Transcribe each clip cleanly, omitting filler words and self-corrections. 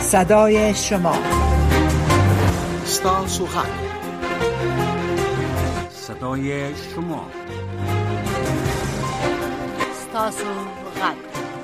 صدای شما. ستاسو غږ. صدای شما. ستاسو غږ.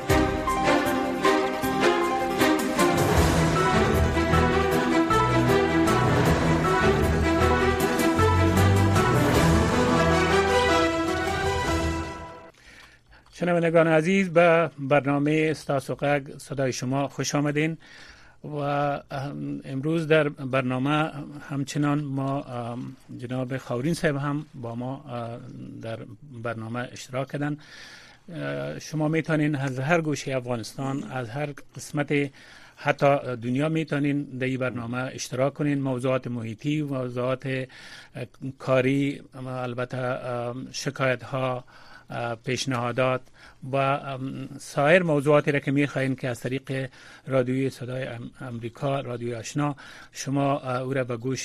شنوندگان عزیز، به برنامه ستاسو غږ صدای شما خوش آمدین. و امروز در برنامه همچنان ما جناب خاورین صاحب هم با ما در برنامه اشتراک کردن. شما میتونین از هر گوشه افغانستان، از هر قسمت حتی دنیا میتونین در این برنامه اشتراک کنین. موضوعات محیطی، موضوعات کاری، البته شکایت ها، پیشنهادات و سایر موضوعاتی را که می‌خواین که از طریق رادیوی صدای امریکا، رادیوی آشنا، شما او را به گوش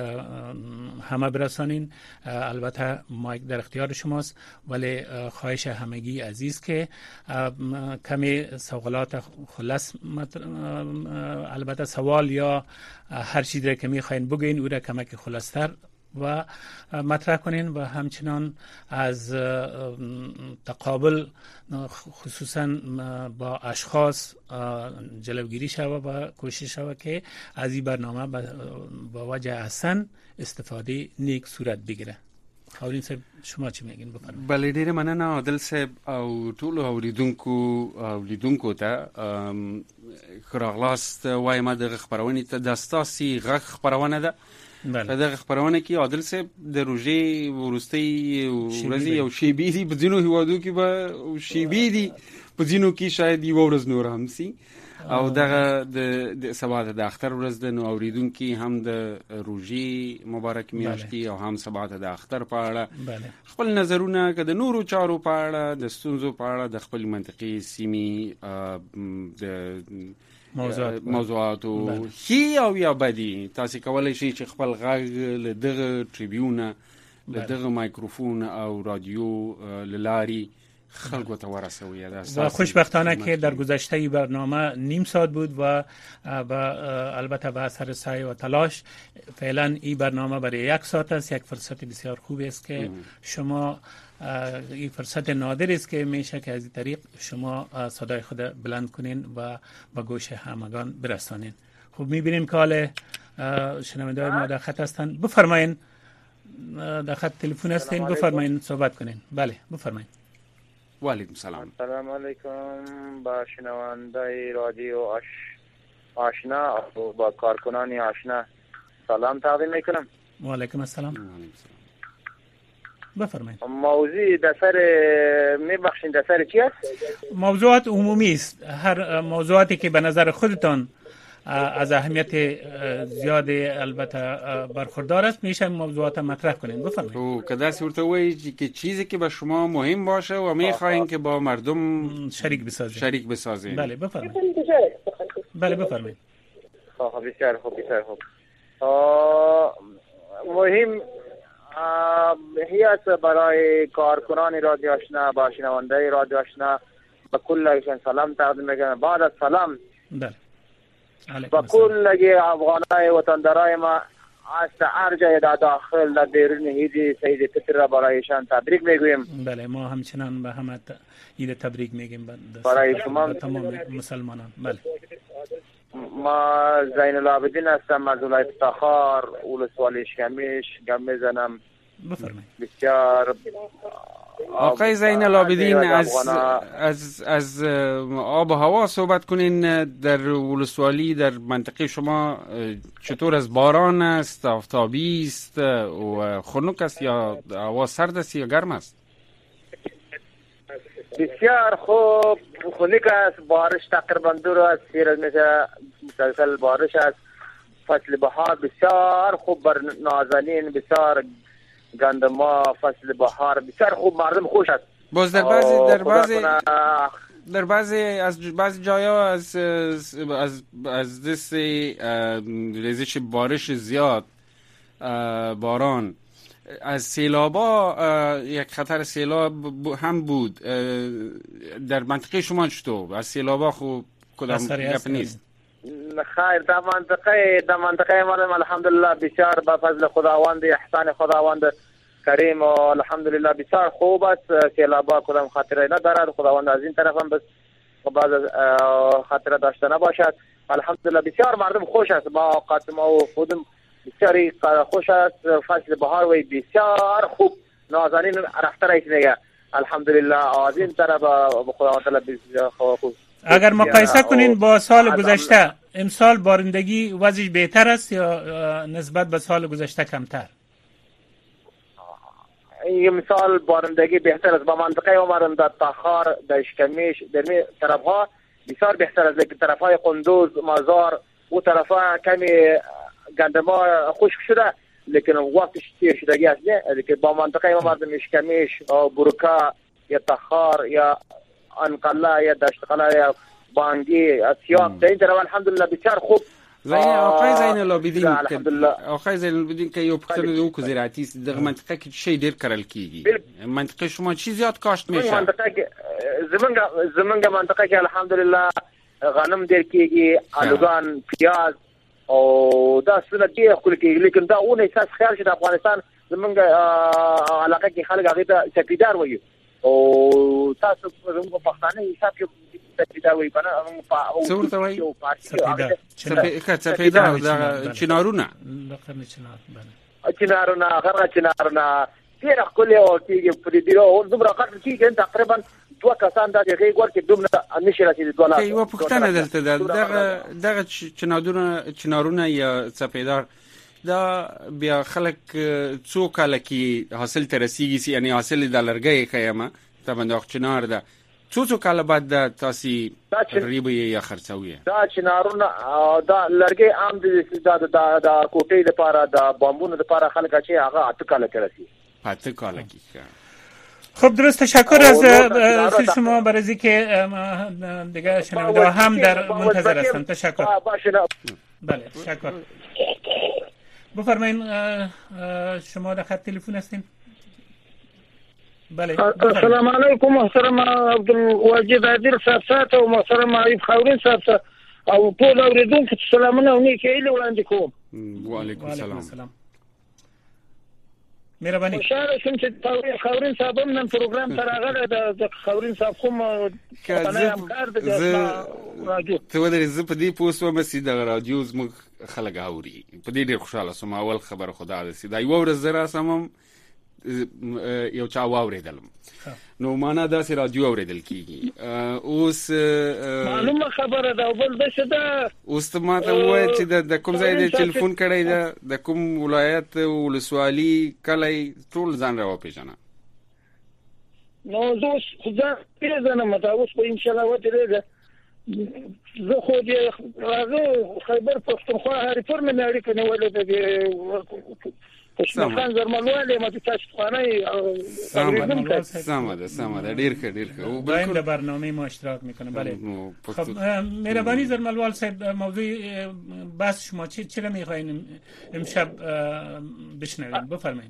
همه برسانین. البته مایک در اختیار شماست، ولی خواهش همگی عزیز که کمی سوالات خلاص، البته سوال یا هر چیزی که می‌خواین بگین او را کمک خلاص‌تر و مطرح کنین و همچنان از تقابل خصوصا با اشخاص جلوگیری شود و کوشش شود که از این برنامه با وجه احسن استفاده نیک صورت بگیره. خاورین صاحب شما چی میگین؟ بفرمایید. بله، ډیره مننه عادل صاحب او ټول اوریدونکو ته خراغلاست وایم د خبرونه ته د ستاسي غږ خبرونه ده. په دغه خبرونه کې عادل صاحب د روژې وروستۍ ورځې یو شیبې دي، په ځینو هیوادو کې به شیبې دي، په ځینو کې شاید یوه ورځ نور هم سي. او دغه د سبا د اختر ورځ ده، نو اوریدونکي هم د روژې مبارک میاشتي او هم سبا د اختر په اړه خپل نظرونه که د نورو چارو په اړه، د ستونزو په اړه، د خپل منطقې سیمې د موضوعاتو هي او یا بدی، تاسو کولای شئ چې خپل غږ له دغه ټریبیونه، له دغه مایکروفون او رادیو للاری خلکو ته ورسوي. و خوشبختانه که در گذشته برنامه نیم ساعت بود و البته به اثر سعی و تلاش فعلا این برنامه برای 1 ساعت است. یک فرصت بسیار خوب است که شما، این فرصت نادر است که میشه که از این طریق شما صدای خود بلند کنین و به گوش همگان برسانین. خب میبینیم که حال شنونده‌های ما در خط هستند. بفرمایین، در خط تلفن هستین، بفرمایین صحبت کنین. بله بفرمایین. و علیکم سلام. سلام علیکم با شنونده‌های رادیو آشنا و با کارکنان آشنا سلام تقدیم میکنم. و علیکم السلام. بفرمایید. موضوع دسر میبخشین دسر چی است؟ موضوعات عمومی است. هر موضوعاتی که به نظر خودتان از اهمیت زیاد البته برخوردار است میشه موضوعات مطرح کنین. بفرمایید. تو کدا ورته وایي که چیزی که به شما مهم باشه و میخواین که با مردم شریک بسازین. بله بفرمایید. بله بفرمایید. خب بسیار خوب، بسیار خوب. مهم هیات برای کارکنان رادیو آشنا، با شنونده رادیو آشنا به کلشان سلام تقدیم میکنم. بعد از سلام با کل افغانای وطندارای ما از هر جای در داخل در بیرون عید سعید فطر را برایشان تبریک میگویم. بله، ما همچنان به همه عید تبریک میگیم برای شما تمام مسلمانان. بله، ما زین العابدین هستم از ولایت تخار، ولسوالی شکمیش گم میزنم. بفرمایید. بسیار آقای زین العابدین، از آب و هوا صحبت کنین. در ولسوالی، در منطقه شما چطور از باران است، آفتابی است و خنک است یا هوا سرد است یا گرم است؟ بسیار خوب، خنک است، بارش تقریبا 2 روز 3 روز مسلسل بارش است. فصل بهار بسیار خوب بر نازنین، بسیار گندما، فصل بهار بسیار خوب، مردم خوش است. باز در بعضی جایا از دست ریزش بارش زیاد، باران، از سیلابا یک خطر سیلاب هم بود. در منطقه شما چطور؟ از سیلابا خوب کدام گپ نیست؟ خیر در منطقه ما الحمدلله بسیار با فضل خداوند احسان خداوند کریم و الحمدلله بسیار خوب است. سیلابا کدام خطری ندارد. خداوند از این طرف هم بس بعض خطر داشته نباشد. الحمدلله بسیار مردم خوش است. ما قسم و خودم بسیاری خوش است. فصل بهار و بسیار خوب نازنین رفته رئیس میگه الحمدلله. از این طرف خداوند تعالی بسیار خوب. اگر مقایسه کنین با سال گذشته امسال بارندگی وضعش بهتر است یا نسبت به سال گذشته کمتر؟ این مثال بارندگی بهتر است. با منطقه عمرم در تاخار در اشکمیش در می طرف ها بسیار بهتر است. لیکن طرف های قندوز مازار و طرف ها کمی گندما خشک شده لیکن وقتش تیر شدگی است. لیکن با منطقه عمرم اشکمیش و برکا یا تاخار یا انقله یا دشتقله یا بانگی سیاه در این طرف الحمدلله بسیار خوب. آقای زین العابدین که یو پختنه دو کو زراعتی است در منطقه کې شي ډیر کرل کیږي. منطقه شما چی زیات کاشت میشه؟ منطقه زمونږ منطقه کې الحمدلله غنم ډیر کیږي، الوگان، پیاز او دا څه دي خو کېږي. لیکن دا اون احساس خیال شي د افغانستان زمونږ علاقه کې خلک هغه ته سپیدار وایي او تاسو زموږ پښتانه حساب کې سپیدار وایي کنه او څورته وایي سپیدار دا چنارونه چنارونه ډیر خپل او کېږي په دې او دومره کار کېږي تقریبا دوه کسان د هغه ګور کې دومره نشي راتلي دوه لا. یو پښتنه دلته دغه چنارونه یا سپیدار دا بیا خلک څو کال کې حاصل ترسیږي یعنی حاصل د لرګي خیمه طبعا د چنار ده څو کال بعد د تاسو تقریبا یا خرڅوي دا چنارونه دا لرګي عام د کوټې لپاره د بامبونو لپاره خلک چې هغه 8 کال کې رسي 8 کال کې. خب درست تشکر از شما برای اینکه دیگه شنونده هم در منتظر هستن. تشکر. بله تشکر. بفرمایید شما در خط تلفن هستین؟ بله. السلام علیکم محترم عبدالواجد عادل صاحب او محترم ایوب خاورین صاحب او ټول اوریدونکو ته سلامونه او نیکه هیلې وړاندې کوم. وعلیکم السلام. مهرباني. خوشاله شوم چې خاورین صاحب هم نن پروګرام ته راغلی د خاورین صاحب کوم همکار د رادیو. ته ولې زه په دې پوسټ ومه چې د رادیو زموږ خلک اوري په دې ډېر خوشاله سوم. اول خبر خدا دې سي دا یو ورځ زرا سمم یو چا واوریدلم نو معنا دا سي رادیو اوریدل کیږي. اوس معلومه خبره ده بل د شدا اوس ما ته وای چې د کوم ځای د ټلیفون کړی دا د کوم ولایت ولسوالي کله ټول ځان را وپیژنه. نو زه خدای پیژنم مته اوس په ان شاء الله وته زه خو دې راغو خیبر پښتونخوا هری فرمنه اړیکه نیولې ده پښتونخوا زرملواله مته تاسو سامده ډیر ښه او بالکل د برنامه ما اشتراک میکنه. بله خب مهربانی زرملوال صاحب موضوع بحث شما چرا میخواین امشب بشنویم؟ بفرمایید.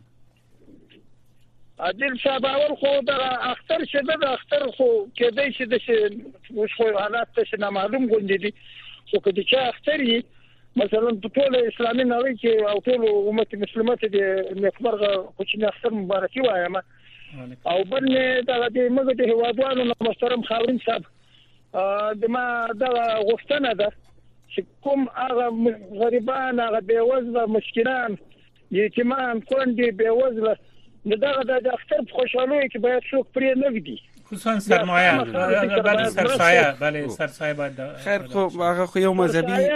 عادل صاحب اول خو در اختر شده د اختر خو کېدای شي د خو حالات څه نه معلوم غونډې دي خو کله چې اختري مثلا په ټول اسلامي نړۍ کې او ټول امت مسلمانات د نیکمرغه کوچنی اختر مبارکي وایم او بل نه د موږ د هوادوالو محترم خاورین صاحب د ما د غوښتنه ده چې کوم هغه غریبان هغه بیوزله مسکینان یتیمان کونډې بیوزله دغه د اختر خوشحالي کې باید څوک پرې نه وي خصوصا سرمایه بله سرسایه بله سرسایه باید خیر خو هغه خو یو مذهبي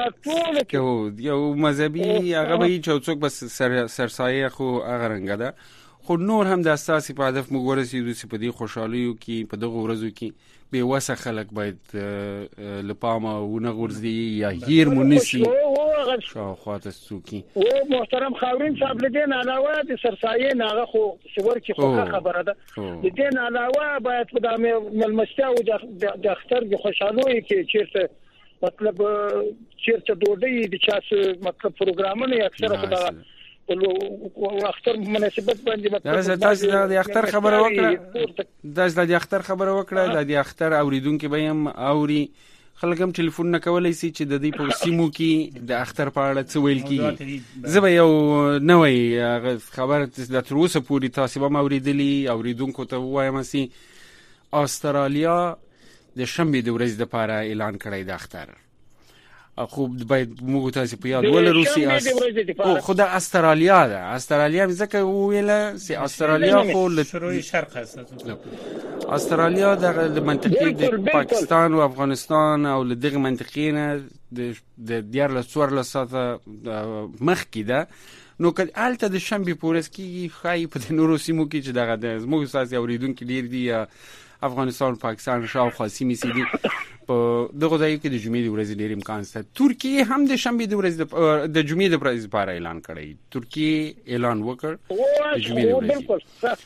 یو مذهبي هغه به هیڅ څوک بس سرسایه خو هغه رنګ ده خو نور هم د اساسي په هدف موږ ورسېدو چې په دې خوشحالیو کې په دغه ورځو کې به وسه خلک باید لپامه ونه غورځي یا هیر مونسي شاوخواته څوکي. او محترم خاورین صاحب لدین علاوه د سرسایه ناغه خو شور کې خو خبره ده لدین علاوه باید په دامه ملمستیا او د اختر د خوشحالي کې چیرته مطلب چیرته دوی د چاس مطلب پروګرامونه اکثره خدای او اختر مناسبت باندې مطلب تاسو د اختر خبره وکړه د اختر خبره وکړه د اختر اوریدونکو به هم اوري خلک هم ټلیفون نه کولای شي چې د دې په سیمو کې د اختر په اړه څه ویل کیږي. زه به یو نوې خبر د تر اوسه پورې تاسو به اوریدلی اوریدونکو ته وایم چې استرالیا د شنبې د ورځې لپاره اعلان کړی د اختر. خو باید موږ تاسو په یاد ولرو چې خو د استرالیا ځکه ویله چې استرالیا خو له شروع شرق هست. استرالیا د منطقې د پاکستان او افغانستان او له دغه منطقې نه د 14 ساعته مخکې ده. نو که الته د شنبې پورس کې خای په نورو سیمو کې چې دغه د موږ ساسي اوریدونکو ډیر دي افغانستان پاکستان شاوخوا سیمې سي دي په دغه ځای کې د جمعې د ورځې ډیر امکان شته. ترکیه هم د شنبې د ورځې د جمعې د ورځې لپاره اعلان کړی. ترکیه اعلان وکړ د جمعې د ورځې. بالکل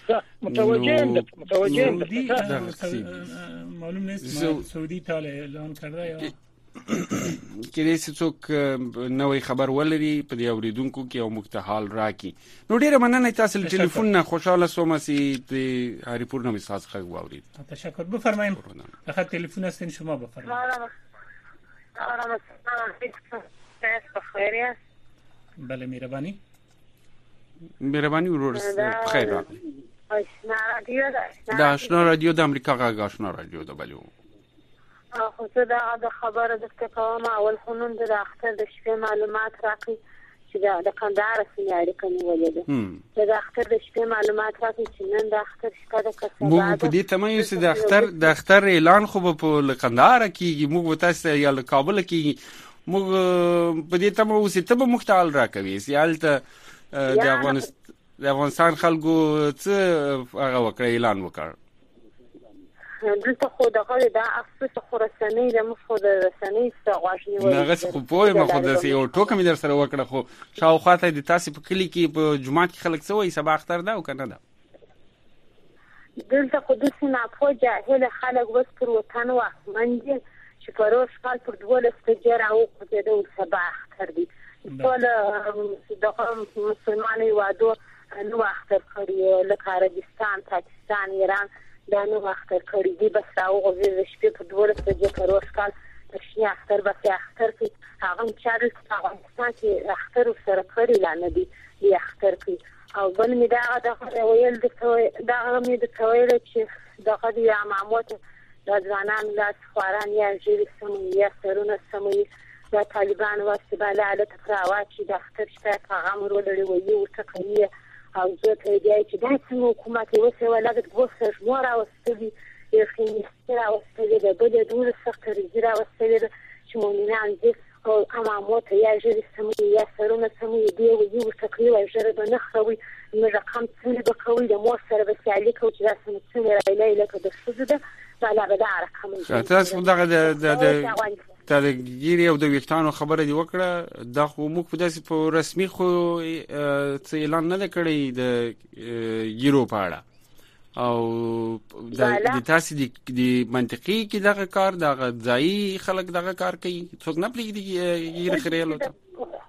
متوجه معلوم نیست سعودي تعالی اعلان کړی یا کله چې څوک نوې خبر ولري په دې اوریدونکو کې او مختحال راکې. نو ډیره مننه تاسو له ټلیفون نه خوشاله سوم چې د هری پور نوې ساز خبر واورید. تشکر. بفرمایید اخر تلفن هستین شما بفرمایید. بله مهربانی ورور بخیر راغلی. آشنا رادیو د امریکا غږ آشنا رادیو د بلو خو زه د خبره درته کوم. اول خونون د اختر د شپې معلومات راکړي چې د کندهار سره اړیکه نیولې ده. د اختر د شپې معلومات راکړي چې نن د اختر شپه د کسبه موږ په دې تمایو چې د اختر اعلان خو په کندهار کې موږ تاسو یا له کابل کې موږ په دې تمایو چې ته به مختال راکوي سیالته د افغانستان خلکو څه هغه وکړ اعلان وکړ. دلته خو دغه د افسوس خراساني د مخو د رسنۍ څغواښنی وایي. هغه خو په ما خو د یو ټوکه مې در سره وکړه خو شاوخواته د تاسو په کلی کې په جمعات کې خلک څه وایي سبا اختر ده او کنه ده. دلته خو د سینا په جاهل خلک وس پر وطن واخمنځي چې پروش کال پر 12 تجربه او په دې سبا اختر دي. ټول دغه مسلمانۍ وادو نو اختر کړی لکه عربستان پاکستان ایران دا نو اختر کړی دی. بس راو غوږی شپې په 12 بجې پروش کال تشنی اختر بس اختر کې هغه چارل افغانستان کې اختر سره کړی لاندې دی اختر کې. او بل می دا ویل دا مې د تویل چې دغه دی امامات د ځوانان لاس خواران یا جری سمې یا سرونه سمې د طالبان واستباله علی تفراوات چې د اختر شپه پیغام ورولړي وي او تکلیه او زه ته دی چې دا څنګه حکومت یې وسه ولادت وسه مور او ستوي یې خینستره او ستوي د بده دور سخت رزرا او ستوي چې مونږ نه او امامات یا جری سمې یا سرونه سمې دی او یو تکلیه او جره به نه خوي نو رقم څنګه به کوي د مور سره به سیالي کوي چې دا څنګه راځي لکه د سوزده دا به دا رقم تاسو دغه د ګيري او د ویښتانو خبره دی وکړه. دا خو موږ په داسې په رسمي خو څه اعلان نه کړی د ګيرو په اړه او د تاسو د منطقي کې دغه کار دغه ځای خلک دغه کار کوي څوک نه پلیږي ګيري خریلو ته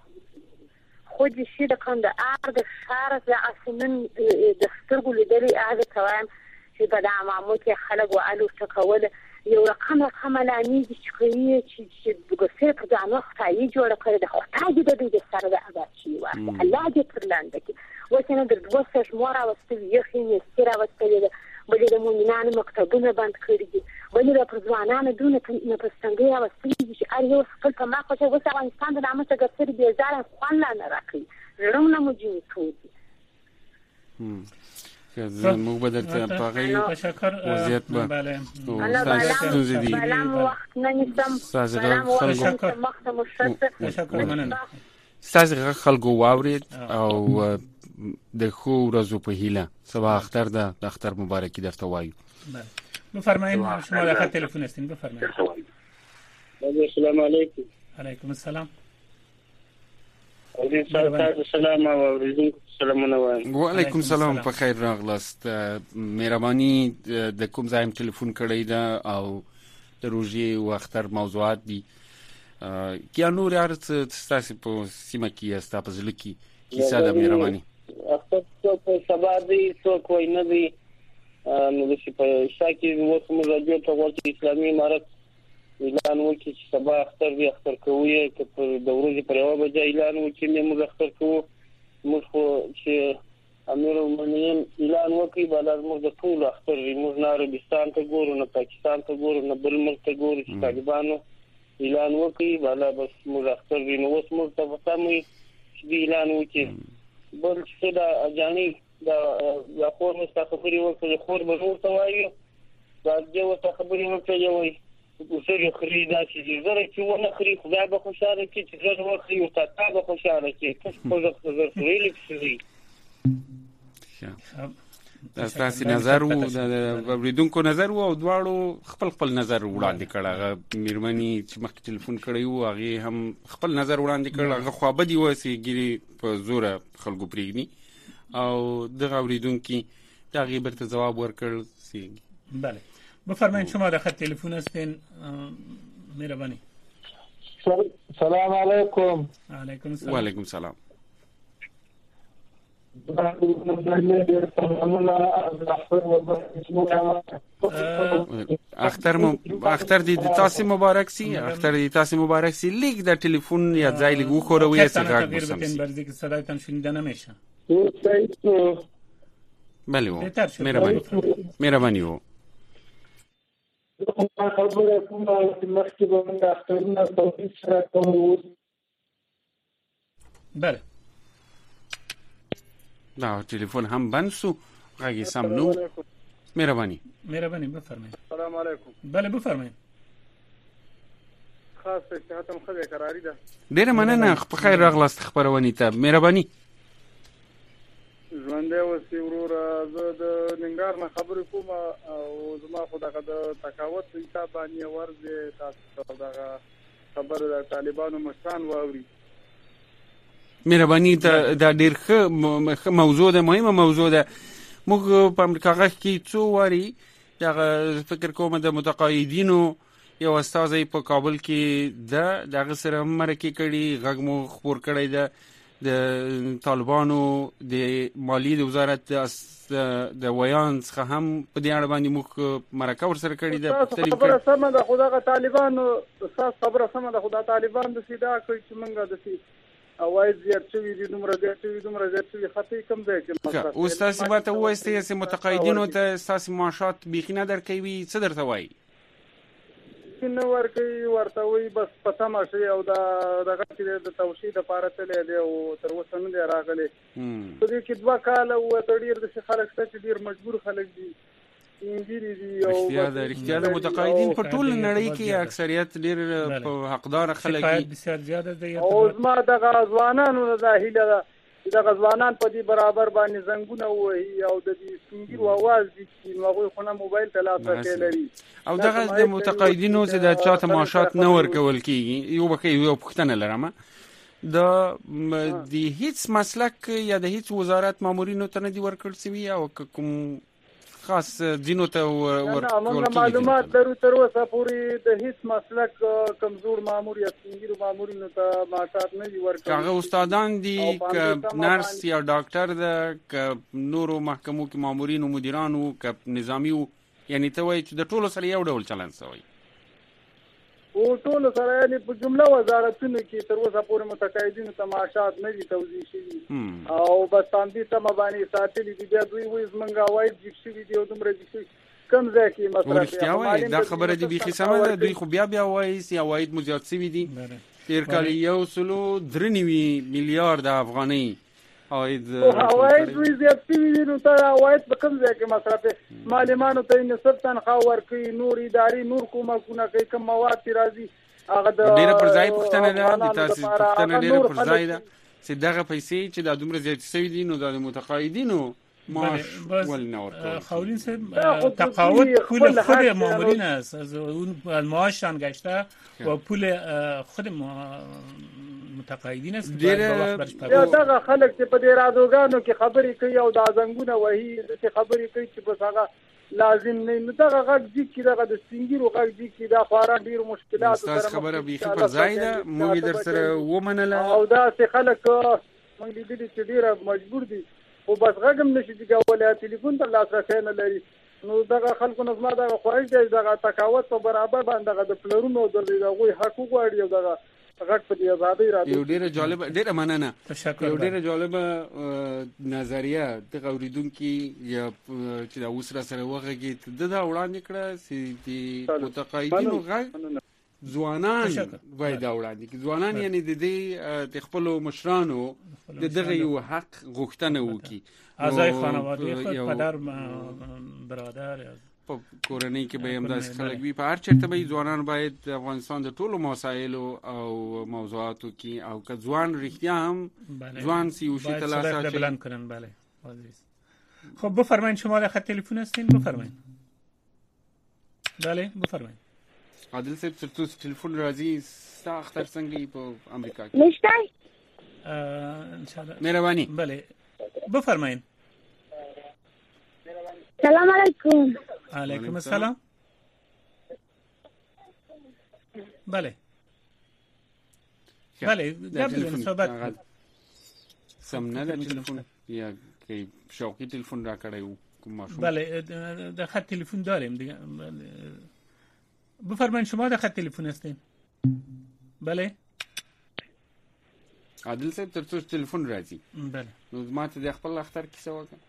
خو دې شي د کندهار د شهر د اسمن د سترګو لیدلې هغه توام چې په دامه کې خلک وعلو تکول یو رقم لانی چې کوي چې دغه په ځانو خدای جوړ کړی د خدای د سره د اباچی واسه الله دې پرلاند کې وسنه د دوسه مور او ستوي یخینې سره وستلې بلې د مؤمنانو مکتبونه بند کړی دي بلې د پرځوانانو دونه نه پستنګي او ستوي چې اړ یو خپل په ما خو چې وسه افغانستان د نامه څخه ګرځي به زار خوان نه راکړي زړونه مو جوړ کړي. موږ به درته پاغي وضعیت به بله سلام وخت نه نيسم سلام خلکو واورید او د خو ورځو په هیله صباح اختر ده د اختر مبارکي درته وایو. بفرمایید شما د خط تلفن هستین بفرمایید. السلام علیکم. علیکم السلام. السلام علیکم. وعلیکم السلام په خیر راغلاست. مهرباني د کوم ځای ټلیفون کړی دا او د روزي او اختر موضوعات دي کیا نور ارڅ تاسو په سیمه کې استا په ځل کې کیسه د مهرباني اختر په سبا دی څو کوی نه دی نو چې په شاکي وو کوم راځي ته ورته اسلامي امارت اعلان وکړي چې سبا اختر دی، اختر کوو یې که د ورځې پر 1 بجه اعلان وکړي موږ اختر کوو. موږ خو چې امیر المؤمنین اعلان وکړي بالا موږ د ټول اختر دی، موږ نه عربستان ته ګورو نه پاکستان ته ګورو نه بل ملک ته ګورو چې طالبانو اعلان وکړي بالا بس موږ اختر دی. نو اوس موږ ته پته مې چې اعلان وکړي بل څه دا اجاني دا خور مې څه خبرې وکړي، خور به نور ته وایي دا جو ته خبرې وکړي وایي وسره خري دا چې زره چې ونه خري خدای به خوشاله کړي چې زره وخري او تا به خوشاله کړي تاسو خو زه خري لکسي. دا ستاسو نظر وو د اوریدونکو نظر وو او دواړو خپل نظر وړاندې کړ. هغه میرمنې چې مخکې ټلیفون کړی وو هغه هم خپل نظر وړاندې کړ. هغه خو بدی وسی ګری په زوره خلکو پریږدي او دغه اوریدونکو هغه برته جواب ورکړ. بله بفرمایید شما در خط تلفن هستین. مهربانی. سلام علیکم. علیکم السلام. و علیکم السلام. اختر دی تاسو مبارک سی. اختر دی تاسو مبارک سی. لیک در تلفن یا ځای لګو خوروي څه غږ بسم سی. برزی که صدایتان شنیده نمیشه. بله و مهربانی و خبره کومه چې مخکې به موږ اخترونه توفیق سره کوو. بله دا تلفن هم بند سو غږی سم نو. مهربانی بفرمایید. سلام علیکم. بله بفرمایید. خاص صحتم خدای قراری ده. ډیره مننه په خیر راغلاست خبرونی ته. مهربانی. ژوندې اوسې وروره، زه د ننګار نه خبرې کوم او زما خو دغه د تقاوت حساب باندې ورځې تاسو دغه خبره د طالبانو مشران واوري. مهرباني دا ډېر ښه موضوع ده، مهمه موضوع ده. موږ په امریکا غږ کې څو واري دغه فکر کوم د متقاعدینو یو استازی په کابل کې دغه سره مرکه کړي، غږ مو خبر کړی ده د طالبانو د مالی د وزارت د ویان څخه هم په دې اړه باندې موږ مرکه ورسره کړې ده. خبره سمه ده، خدای طالبانو خبره سمه ده، خدای طالبان د سیدا کوي چې موږ د سي اواز زیات شوی دي، دومره زیات شوی خطي کم دی چې او تاسو به ته وایي چې متقاعدینو ته تاسو معاشات بيخي نه درکوي، څه درته وایي؟ نه ورکوي، ورته وایي بس پته ماشي او دغه چې د توشید لپاره تللی دی او تر اوسه نه دی راغلی. په دې کې 2 کاله وته ډېر د خلک چې ډېر مجبور خلک دي انګيري دي او رښتیا د متقاعدین په ټول نړۍ کې اکثریت ډېر په حقدار خلک دي. بسیار زیاده دي او زما د غزوانانو د هیله ده چې د غزوانان په دې برابر باندې زنګونه وهي او د دې سنگیر आवाज دي چې هغه خو نه موبایل ته لاسرسی لري. او دغه د متقاعدینو چې د چاته معاشات نه ورکول کیږي، یو پوښتنه لرم د هیڅ مسلک یا د هیڅ وزارت مامورینو ته نه دی ورکړل شوی او کوم خاص دینو ته ورکول معلومات درو تر اوسه پوری د هیڅ مسلک کمزور مامور یا سنگیر مامورینو ته معاشات نه دی ورکړل. هغه استادان دي ک نرس یا ډاکټر ده ک نورو محکمو کې مامورینو مدیرانو ک نظامی، یعنی ته وایي چې د ټولو سره یو ډول چلند شوی او ټولو سره یعنی په جمله وزارتونو کې تر اوسه پورې متقاعدینو ته معاشات نه دي توزیع شوي او بس باندې ته مبانی ساتلي دي. بیا دوی وایي زمونږ عواید جګ شوي دي او دومره جګ شوي کم ځای کې مصرف کوي. دا خبره دي بيخي سمه ده. دوی خو بیا وایي چې عواید مو زیات شوي دي. تیر کال 1.93 میلیارډ افغانۍ عواید دوی زیات شوي دي. نو ته عواید په کم ځای کې مصرف معلمانو ته نصف تنخواه ورکوي، نور اداري نور کومکونه کوي، کوم مواد راځي هغه د ډیره پر ځای پوښتنه ده د تاسو پوښتنه ډیره پر ځای ده چې دغه پیسې چې د دومره زیات شوي دي نو د متقاعدینو معاش ولنه ورکول. خاورین صاحب تقاعد پول خود مامورین است، از اون معاششان گشته و پول خود متقاعدین است که دغه خلک چې په دې رادوګانو کې خبرې کوي او د زنګونه وهي چې خبرې کوي چې بس هغه لازم نه نو دغه غږ دي چې دغه د سنگیرو غږ دي چې دا خورا ډیر مشکلات سره خبره بيخي پر ځای ده. موږ در سره ومنله او دا چې خلک موږ دې چې ډیر مجبور دي او بس غږم نشي دی کولای، ټلیفون ته لاسرسی نه لري نو دغه خلکو نظم دغه خواهش دی دغه تقاوت په برابر باندې د پلرونو د دغه حقوق غواړي او دغه غټ په دې آزادۍ راځي. یو ډیره جالب ډیره مننه یو ډیره جالب نظریه د اوریدونکو یا چې دا اوس را سره وغږی د وړاندې کړه چې متقاعدینو غږ ځوانان باید وړاندې کړي. ځوانان یعنی د دې خپل مشرانو د دغه یو حق غوښتنه وکړي اعضای خانواده خود پدر برادر په کورنۍ کې به هم داسې خلک وي په هر چېرته به ځوانان باید د افغانستان د ټولو مسایلو او موضوعاتو کې او که ځوان رښتیا هم ځوان سی او شي تلاش بلند کنن. بله عزیز خب بفرمایید شما در خط تلفن هستین بفرمایید. بله بفرمایید. عادل صاحب تاسو ټلیفون راځي ساخت تر څنګه په امریکا کې نشته ان شاء الله مهرباني. بله بفرمایید. سلام علیکم. علیکم السلام. بله بله قبل صحبت سمنه د تلفن یا که شوقی تلفن را کړی کوم ماشوم. بله در خط تلفن داریم دیگه. بفرمایید شما در خط تلفن هستین. بله عادل صاحب تاسو تلفن راځي. بله نو ماته د خپل اختر کیسه وکړه.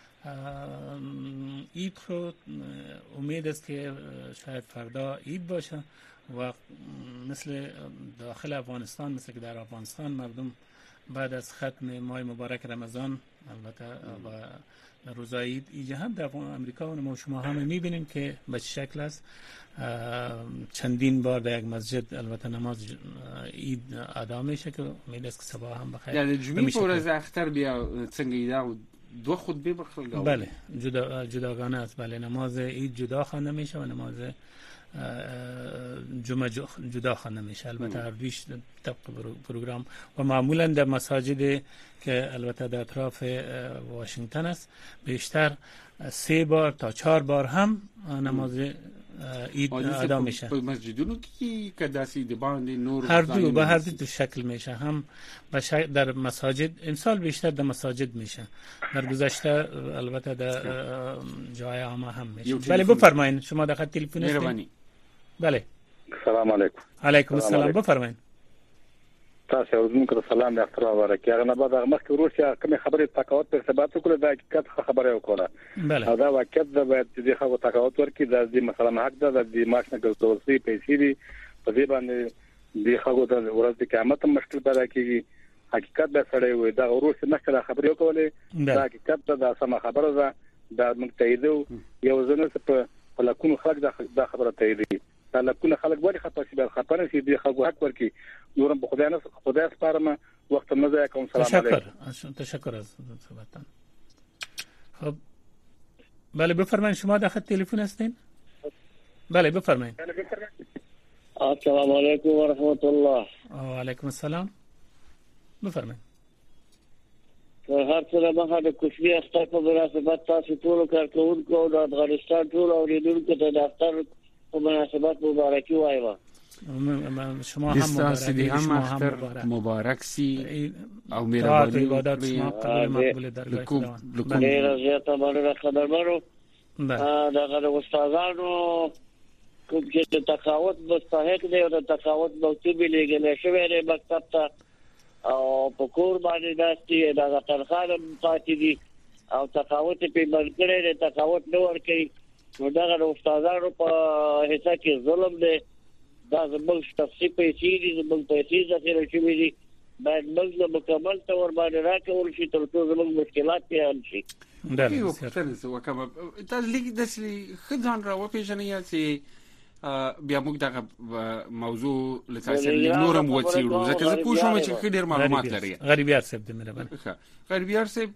عید خود امید است که شاید فردا عید باشه و مثل داخل افغانستان مثل که در افغانستان مردم بعد از ختم ماه مبارک رمضان البته و روزای عید اینجا هم در امریکا و ما شما هم میبینیم که به چه شکل است. چندین بار در یک مسجد البته نماز عید ادا میشه که امید است که صبح هم بخیر. یعنی جمعه پر از اختر بیا څنګه ایدا دو خطبه بخلق. بله جداگانه است. بله نماز عید جدا خوانده میشه و نماز جمعه جدا خوانده میشه. البته هر دویش طبق پروگرام و معمولا در مساجد که البته در اطراف واشنگتن است بیشتر 3 بار تا 4 بار هم نماز عید ادا میشه. په مسجدونو کې کداسي د باندې نور هر دو به هر دو شکل میشه. هم در مساجد امسال بیشتر در مساجد میشه. در گذشته البته در جای عامه هم میشه. بله بفرمایید شما در خط تلفن هستید. بله السلام علیکم. علیکم السلام بفرمایید. تاسو ورزمکو سلام د اختر مبارک. هغه نه بعد هغه مخکې روسیا کوم خبره تقاوت په ارتباط وکړه د حقیقت خبره وکړه. بله دا واقعیت د باید د خبرو تقاوت ورکړي د مثلا حق د ماشنه ګرځول سي پیسې دي په دې باندې د خبرو د ورځ د قیامت مشکل پیدا کیږي. حقیقت به سره وي دا روسیا مخکې خبرې وکولې دا حقیقت د سم خبره ده د متایدو یو ځنه په لکونو خلک دا خبره تاییدي. دا لکونه خلک وړي خطر شي خطر شي د خلکو حق ورکړي. نورم په خدای سپارم وخت نه ځای کوم. سلام علیکم. تشکر از صحبتتان. خب بله بفرمایید شما در خط تلفن هستین. بله بفرمایید. السلام علیکم و رحمت الله. و علیکم السلام بفرمایید. هر څه مخه د کوچنی اختر په مناسبت تاسو ټول کارکونکو د افغانستان ټول اوریدونکو ته د اختر په مناسبت مبارکي وایم. شما هم مبارک سی او مهربانی عبادت شما قبول مقبول درگاه خداوند. ډیر زیاته باندې خبرمنو دغه استادانو کوم چې تقاوت مستحق دی او د تقاوت مکتوب لګل شوی دی مکتب ته او په کور باندې داسي دغه تنخواه پاتې دي او تقاوت په بلکړه د تقاوت نو ورکي نو دغه استادانو په حصہ کې ظلم دی. دا زموږ تفصیل پیسې دي زموږ پیسې ذخیره شوي دي باید موږ مکمل تور باندې راکول شي تر څو زموږ مشکلات حل شي. یو څه وکړه تاسو لیک د خدان را وپیژنئ چې بیا موږ دغه موضوع لتاسو نورم وڅېړو ځکه زه پوه شوم چې ډېر معلومات لري. غریبیار صاحب دې مهرباني. غریبیار صاحب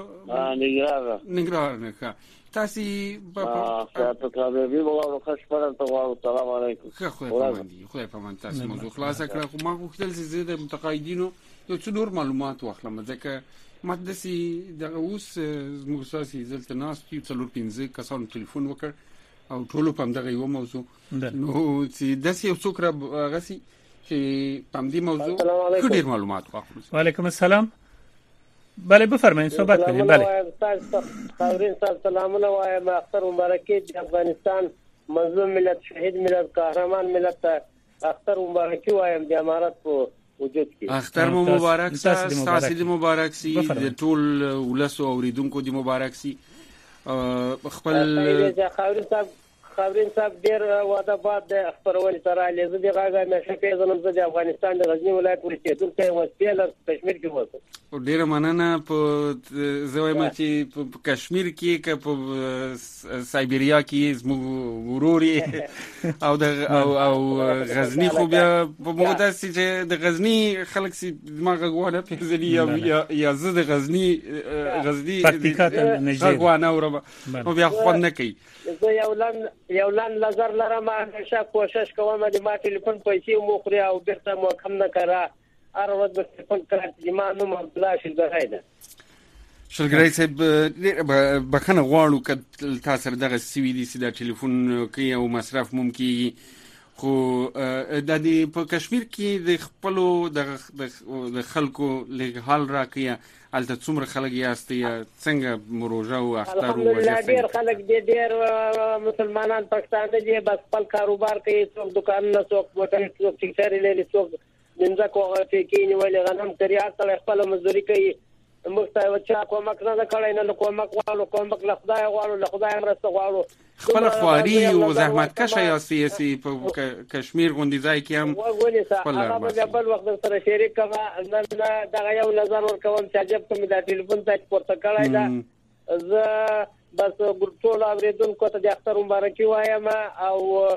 نګران نه تاسو په کابل ولاړو خشپره ته وایو سلام علیکم. خدای په من تاسو موضوع خلاص کړه. خو ما غوښتل چې زه د متقاعدینو یو څه نور معلومات واخلم ځکه ما داسې دغه اوس موږ ساسي زلته ناست یو 4-5 کسانو ټلیفون وکړ او ټولو په دغه یو موضوع نو چې داسې یو څوک را غسي چې په دې موضوع ډېر معلومات واخلو. وعلیکم السلام بله بفرمایید صحبت کنید. بله خاورین صاحب سلامونه وایم. اختر مبارکي د افغانستان مظلوم ملت، شهید ملت، قهرمان ملت اختر مبارکي وایم د امارت په وجود کې. اختر مو مبارک تاسو د مبارک سي د ټول ولسو اوریدونکو د مبارک سي. خپل خاورین صاحب ډیر واده بعد د خبرونې سره لږه دی غاګه مشه پیژنم زه د افغانستان د غزنی ولایت اوسېدونکی یم، سپیلر کشمیر کې وځم. ډیره مننه. په زویم چې په کشمیر کې که په سایبریا کې زموږ وروري او غزنی خو بیا په موده چې د غزنی خلک سي دماغ غواړي پیژني یا زه د غزنی غواړم او بیا خو نه کوي. زه یو لان نظر لرم، همیشه کوشش کوم د ما ټلیفون پیسې مو خوري او بیرته مو کم نه کړه. هر ورځ به ټلیفون کړم چې ما نوم عبدالله شلګری ده. شلګری صاحب بخنه غواړو که تاسو دغه سوي دي چې د ټلیفون کوي او مصرف ممکن خو د دې په کشمیر کې د خپلو د خلکو له حال راکیا الته څومره خلک یاست یا څنګه مروژه او اختر او وظیفه؟ ډیر خلک ډیر مسلمانان پاکستان ته بس خپل کاروبار کوي، څوک دکانونه، څوک موټر، څوک ټیکټر لري، څوک منځه کوغه کې نیولې غنم کړی، اصل خپل مزدوري کوي. مخته چا کومک نه کړی، نه کومک غواړو، کومک له خدای غواړو، له خدای مرسته غواړو. خپل خواري او زحمت کشه یا سیاسي په کشمیر غونډې ځای کې هم خپل هغه بل وخت سره شریک کما نه دغه یو نظر ورکوم چې عجب کوم د ټلیفون ته پورته کړای دا. زه بس ټول اوریدونکو ته د اختر مبارکي وایم او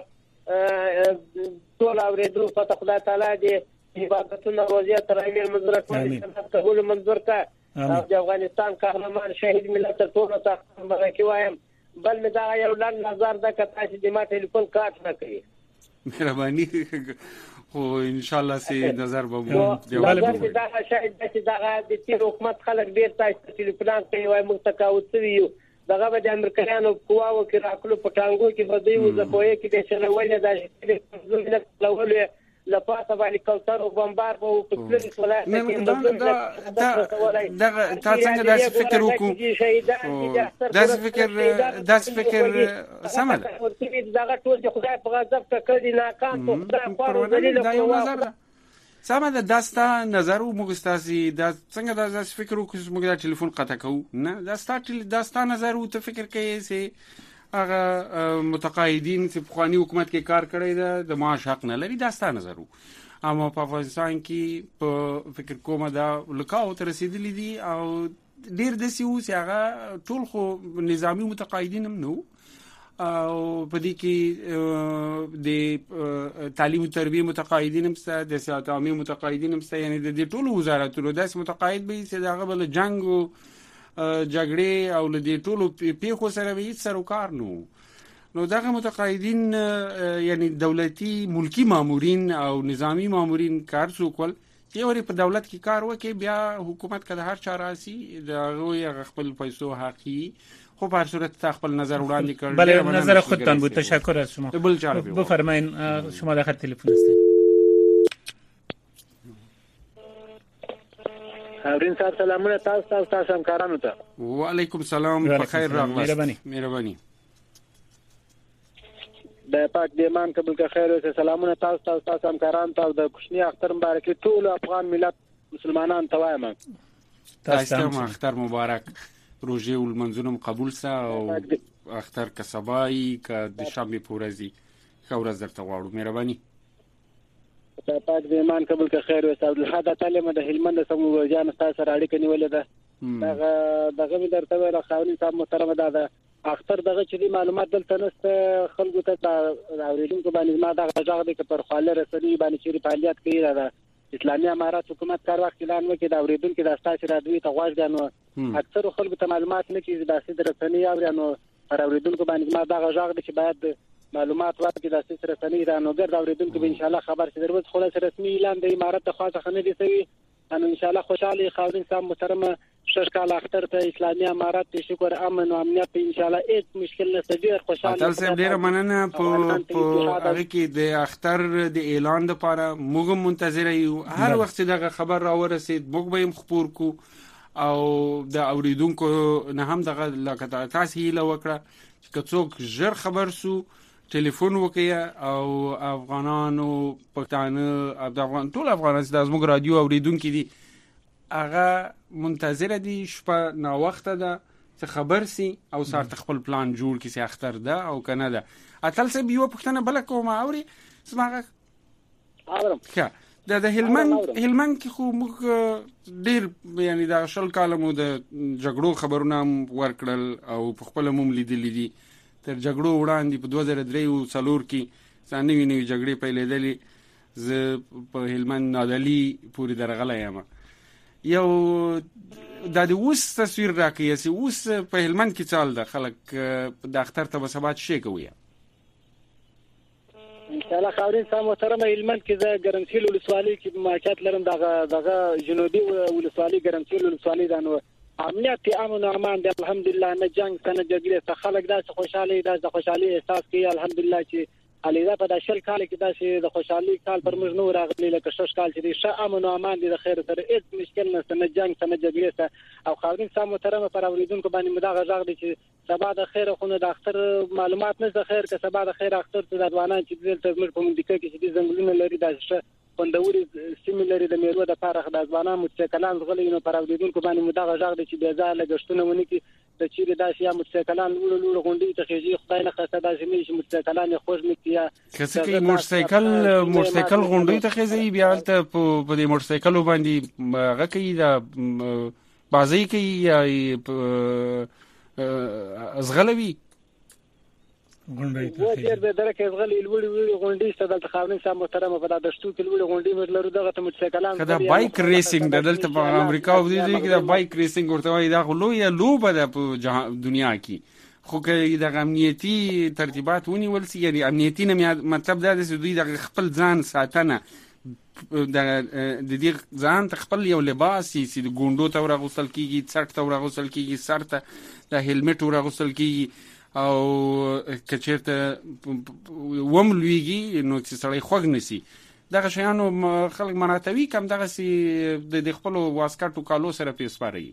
ټول اوریدونکو ته خدای تعالی دې عبادتونه روزي تر ایمل منظور کړي، قبول منظور کړي. د افغانستان قهرمان شهید ملت ټول ته مبارکي وایم. بل مې دا یو لن نظر ده که تاسو د ما ټلیفون کارت نه کوي. مهرباني خو ان شاء الله سي نظر به مو دیواله دا شاید چې دا د تیر حکومت خلک ډیر تاسو ټلیفونان کوي وای متقاعد شوی دغه به د امریکایانو قواو کې راکلو په ټانګو کې بدوي او زکوې کې د شلولې د لولې لپاره باندې کوثر او بمبار په پکلې ولایت کې دا تاسو څنګه داسې فکر وکړو؟ داسې فکر سمه دغه ټول د خدای په غضب کړي ناکام په خدای خور دلیل په سمه ده. داستا نظر او مګستاسي دا څنګه داسې فکر وکړو چې موږ د ټلیفون قطع کوو؟ نه داستا نظر او ته فکر کوي چې هغه متقاعدین چې په خواني حکومت کې کار کړی ده د معاش حق نه لري، دا ستاسو نظر وو. اما په افغانستان کې په فکر کومه دا لکاو تر رسیدلی دي او ډیر د سیو چې هغه ټول خو نظامی متقاعدین هم نو او په دې کې د تعلیم او تربیه متقاعدین هم ست، د سیاست عامه متقاعدین هم ست، یعنی د دې ټول وزارتونو داسې متقاعد به چې دغه بل جنگ او جګړې او لدی ټولو پیښو سره به هیڅ سروکار نو دغه متقاعدین یعنی دولتي ملکی مامورین او نظامی مامورین کار وکول چې ورې په دولت کې کار وکي، بیا حکومت کده هر چا راسي دغه خپل پیسو حقي خب هر صورت خپل نظر وړاندې کړل. بله نظر خودتان بود. تشکر از شما. بفرمایید شما در خط تلفن هستید. خاورین صاحب سلامونه تاسو همکارانو ته. و علیکم سلام، بخیر راغلاست. مهرباني. د پاک د ایمان قبول که خیر اوسه. سلامونه تاسو همکارانو ته د کوچنی اختر مبارکي ټول افغان ملت مسلمانانو ته وایم. تاسو هم اختر مبارک. روزه ول منځونم قبول سه او اختر که سبای که د شنبه پورزي خورز درته غواړو. مهرباني. پاک د ایمان قبول که خیر اوسه. عبدالحد تعلیم د هلمند سمو جان تاسو سره اړیکه نیولې ده. دغه می درته ویل خاورین صاحب محترم ده اختر دغه چې معلومات دلته نست خلکو ته اوریدونکو باندې ما دغه ځاګه د پر خاله رسنی باندې چې فعالیت کوي دا اسلامي امارات حکومت کار وخت اعلان وکړي دا اوریدونکو د استاد رادوی ته غواړي اکثر خلکو ته معلومات نه کیږي د اسید رسنی اورانو پر اوریدونکو باندې ما دغه ځاګه چې باید معلومات ورکړي د اسید رسنی رانو ګرځي اوریدونکو به ان شاء الله خبر شي دروځ خلاص رسمي اعلان د امارات ته خاصه خنه دي سوي ان شاء الله خوشاله خاورین صاحب محترم شکل اختر ته اسلامي امارات ته شکر امن او امنیت ان شاء الله هیڅ مشکل نه ډیر خوشاله. تاسو ډیر مننه په هغه کې د اختر د اعلان لپاره موږ منتظر یو. هر وخت دغه خبر را ورسید موږ به خبر کو او د اوریدونکو نه هم دغه لکه تاسو هیله وکړه چې څوک ژر خبر سو ټلیفون وکړي او افغانانو پښتانه د افغان ټول افغانان د زموږ رادیو اوریدونکو دي هغه منتظر دي شپه نا وخت ده چې خبر سي او سار خپل پلان جوړ کړي چې اختر ده او کنه ده اتل سه بیو پښتنه بل کوم اوري سماغه اورم د هلمند کې خو موږ ډیر یعنی د شل کالمو د جګړو خبرونه ورکړل او په خپل موم لیدلې دي تر جګړو وړاندې په 2003 او 4 کې څنګه نوې جګړې پیلېدلې ز په هلمند نادلی پوری درغله یم یو د اوس تصویر راکې چې اوس په هلمند کې چال د خلک د اختر ته بسبات شي کوي ان شاء الله خاورین سم محترم هلمند کې د ګرمسیل ولسوالۍ کې مارکیټ لرم دغه جنوبي ولسوالۍ ګرمسیل ولسوالۍ د نو امنیت امن او امان د الحمدلله نه جنگ څنګه جګړه څخه خلک د خوشحالي د خوشحالي احساس کوي الحمدلله چې علیدا په د شل کال کې د خوشحالي کال پر موږ نو راغلی لکه شش کال چې ش امن او امان د خیر سره هیڅ مشکل نشته نه جنگ څنګه جګړه او خاورین سم محترم پر اوریدونکو باندې مداغه ژغ دي چې سبا د خیر خونه د اختر معلومات نه خیر که سبا د خیر اختر ته د ځوانان چې د تزمر په منډه کې چې د زنګلونو لري د خوندوري سیملري د میرو د فارغ د ځوانان متسکلان غلي نو پر اوریدونکو باندې مداغه ژغ دي چې بیا ځای لګښتونه ونی کې د چیرې داسې یا متسکلان لوړ غونډې ته خېږي خدای نه خاصه داسې نه شي متسکلان خوښ مې کیا کسه کې موټرسایکل غونډې ته خېږي بیا ته په دې موټرسایکل باندې هغه کوي د بازی کوي یا ازغلوي غونډې ته ډېر به درکه ازغلې لوړ غونډې ستدل خاورین سم محترم په داشتو کې لوړ غونډې مرلرو دغه ته متسکلان کدا بایک ریسینګ دلته په امریکا او دې کې دا بایک ریسینګ ورته وایي دا خو لوی لوبه ده په دنیا کې خو کې د امنیتي ترتیبات ونیول سي یعنی امنیتي نه مطلب دا چې دوی د خپل ځان ساتنه د دې ځان ته خپل یو لباس چې د ګوندو ته ورغوسل کیږي څټ ته ورغوسل کیږي سر ته د هلمټ ورغوسل کیږي او کچېرته وملويږي نو چې سړی خوګ نسی دغه شیانو خلک مراتوي کم دغه سي د خپل واسکټو کالو سره پیسپاري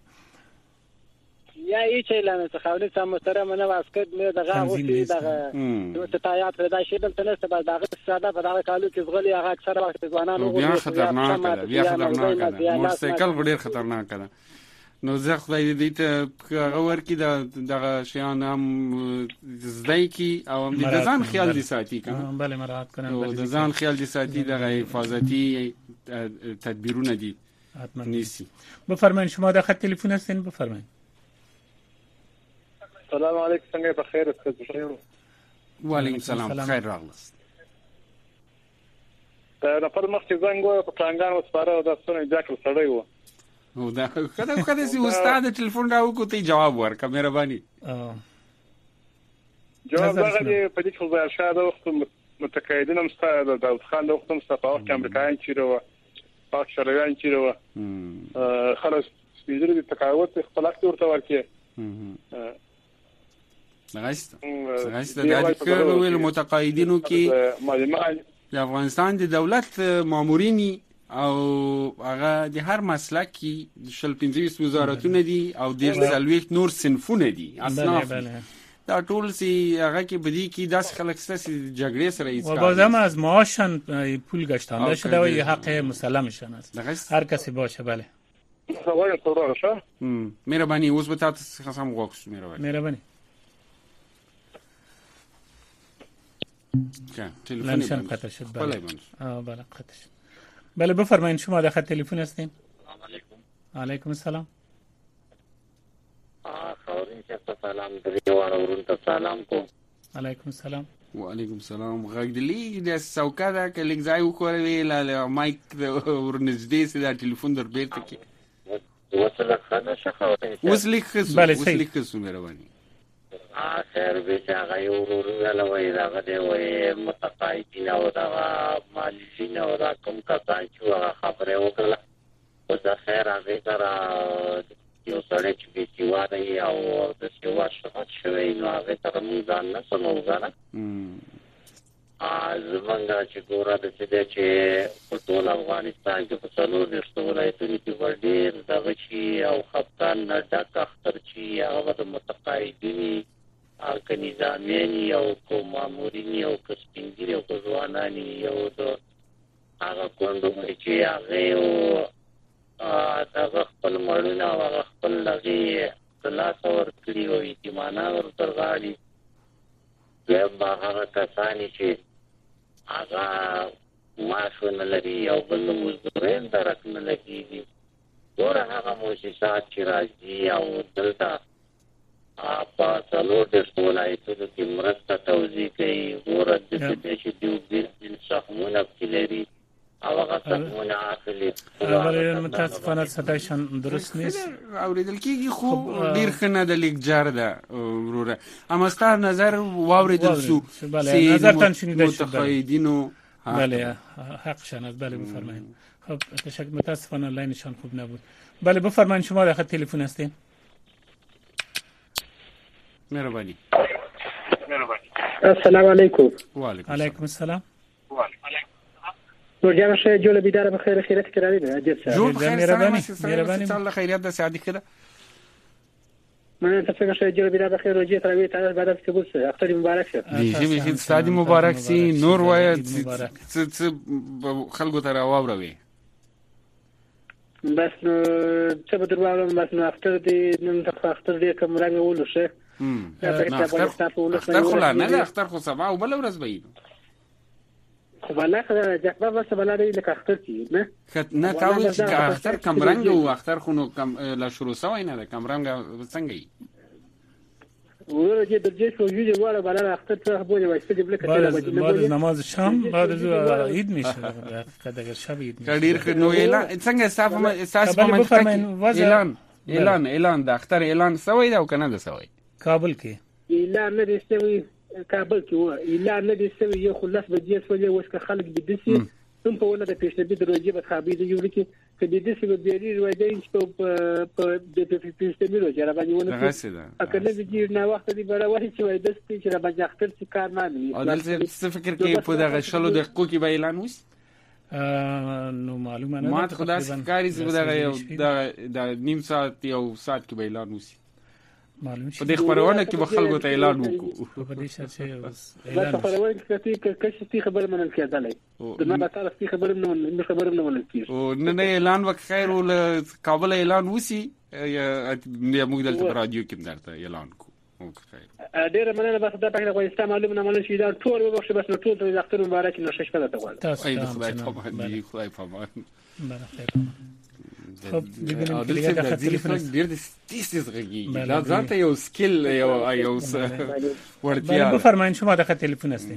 یا چې لانه څخه سم محترم نه واسکټ مې دغه غوښتي دغه ته تایات پیدا شي بل تنه سبا دغه ساده په دغه کالو کې زغلي هغه اکثر وخت ځوانانو بیا خطرناک ده موټرسایکل ډیر خطرناک ده نو زه خدای دې ته هغه ورکی دغه شیان هم زدای کی او د ځان خیال دي ساتي کنه بله مراد کنه د ځان خیال دي ساتي د حفاظتي تدبیرونه دي نیسی بفرمایئ شما د خط تلفن هستین بفرمایئ السلام علیکم څنګه په خیر اوسئ وعلیکم السلام خیر راغلاست دا په مخ کې زنګ په پلانګان وسپاره د سونه ځکه سړی و او دا کله سي استاد ټلیفون راو کو ته جواب ورکړه مهرباني جواب راغلی په دې خو ځای شاده وخت متقاعدین هم ستاسو د داود خان د وخت هم ستاسو په امریکایان چیرې و پاک شریان چیرې و خلاص سپیډر د تقاعد خپل وخت ورته ورکړي څنګه د اړیکو ویل متقاعدینو کې د افغانستان د دولت مامورین او هغه د هر مسلک کې شل 15 وزارتونه دي او د ځلويخ نور صنفونه دي اصناف دا ټول سي هغه کې بدی کې 10 خلک سره جګړې سره ایستل و بازم از معاشن پول گشتانده شده و یه حق مسلمشان است هر کسی باشه بله خبر خبر شه مهرباني اوس به تاسو خصم غوښ مهرباني تلفن قطع شد بله قطع شد بله بفرمایید شما در خط تلفن هستین علیکم السلام خاورین ته سلام دریوان ورون ته سلام کو علیکم السلام وعلیکم السلام غږدلی د سوکا دا کلیک ځای وکړې لاله مایک ورنږدې سي دا ټلیفون در بیرته کې وصله خانه شخوته وصلیک خصو مهرباني خیر به هغه یو ورولوي دا غوي متقاعدین او دا مالجین او دا کوم کسان چې هغه خبره وکړه او دا خیر هغه سره یو سره چې به سیواري او د سیوار شخص شوی نو هغه سره موږ نه سمو غواړو زمونږ چې ګوره د څه دی چې په ټول افغانستان کې په 40 ولایتونو کې ډېر دغه شي او خپګان نه ډک اختر چې هغه د متقاعدینو او که نظامیان او که مامورین او که سپین ږیري او که ځوانان او د هغه کونډو چې هغه دغه خپل مړونه او هغه خپل هغې د لاسه ورکړي او یتیمانان ورترغاړي. دویم هغه کسان چې هغه معاش ونه لري او بل مزدوري هم درک نه لګېږي. ګوره هغه مؤسسات چې راځي او دلته په 40 ولایتونو کې مرسته توزیع کوي. ګوره د دې چې دوی د سهمونه پکې لري او هغه سهمونه اخلي. ولې متاسفانه ستایشان درست نیست اوریدل کېږي خو ډېر ښه نه د لیکجار ده وروره. اما ستا نظر واوریدل شو نظرتان شنیده شد متقاعدینو بله حقشان است. بله بفرمایید. خب تشکر. متاسفانه لاینشان خوب نبود. بله بفرمایید شما در خط تلفن هستین. مهربانی. السلام علیکم. و علیکم السلام. نور جان شه جوړ بيدار به خیر خیرت کړی دی اجازه شه جوړ مهرباني الله خیریت د سعادت کړه من ته څنګه جوړ بيدار به خیر روجي تراوی تعالی بعد از کبوس اختر مبارک شه دې سعادت مبارک سي نور وای څ خلکو ته راووروي بس نو څه به دروازه بس نو اختر دې نن ته اختر دې کوم رنگ ولوشه اختر خو نه اختر خو سبا او بل ورځ به والله جاکبا بس بلاره لکه اختر کی نه تاوی چې اختر کم رنگ او اختر خونو کم لا شروع سوی نه ده کم رنگ څنګه ای ورته چې د دې شو یوه واره بلاره اختر څخه بوله وایسته دی بلکه بعد نماز شام بعد از عید میشه دغه شب عید کډیر نو اعلان څنګه اساس په منطقه اعلان د اختر اعلان سوی ده او کنه ده سوی کابل کې اعلان نه دی سوی کابل کې و اعلان نه دي سوي یو خلاص بجې سوي اوس که خلک د دسي هم په ولله د پیشنهاد دروځي به خابي دی یو لکه چې د دسي به بیري روایتي په د پیشنهاد دروځي را باندې ونه اکله دې نه وخت دی بل وایي چې وای دستي چې را باندې اختر چې کار نه وي او دلته څه فکر کې په دغه شلو دقیقو کې به اعلان وس نو معلومه نه ما خدا سکاري چې دغه د نیم ساعت یو ساعت کې به اعلان وس معلوم شي په دې خبرونه کې به خلکو ته اعلان وکړو په دې شرط اعلان خبرونه کې کښې خبر منل کېدلای د ما تعالی ستې خبر نه منل کېږي او نه اعلان وک خیر ول کابل اعلان وسی یا موږ دلته رادیو کې درته اعلان کو ډېر مننه بس دا په افغانستان معلومه نه منل شي دا ټول وبخښه بس نو ټول د اختر مبارک نشه شپه ته غواړم اې خدای په خدای په امان خب ببینیم که دیگه در تلفن ډیر د تیز غږی دا ځانته یو سکیل یو ورتیا بفرمایئ شما د تلفن هستین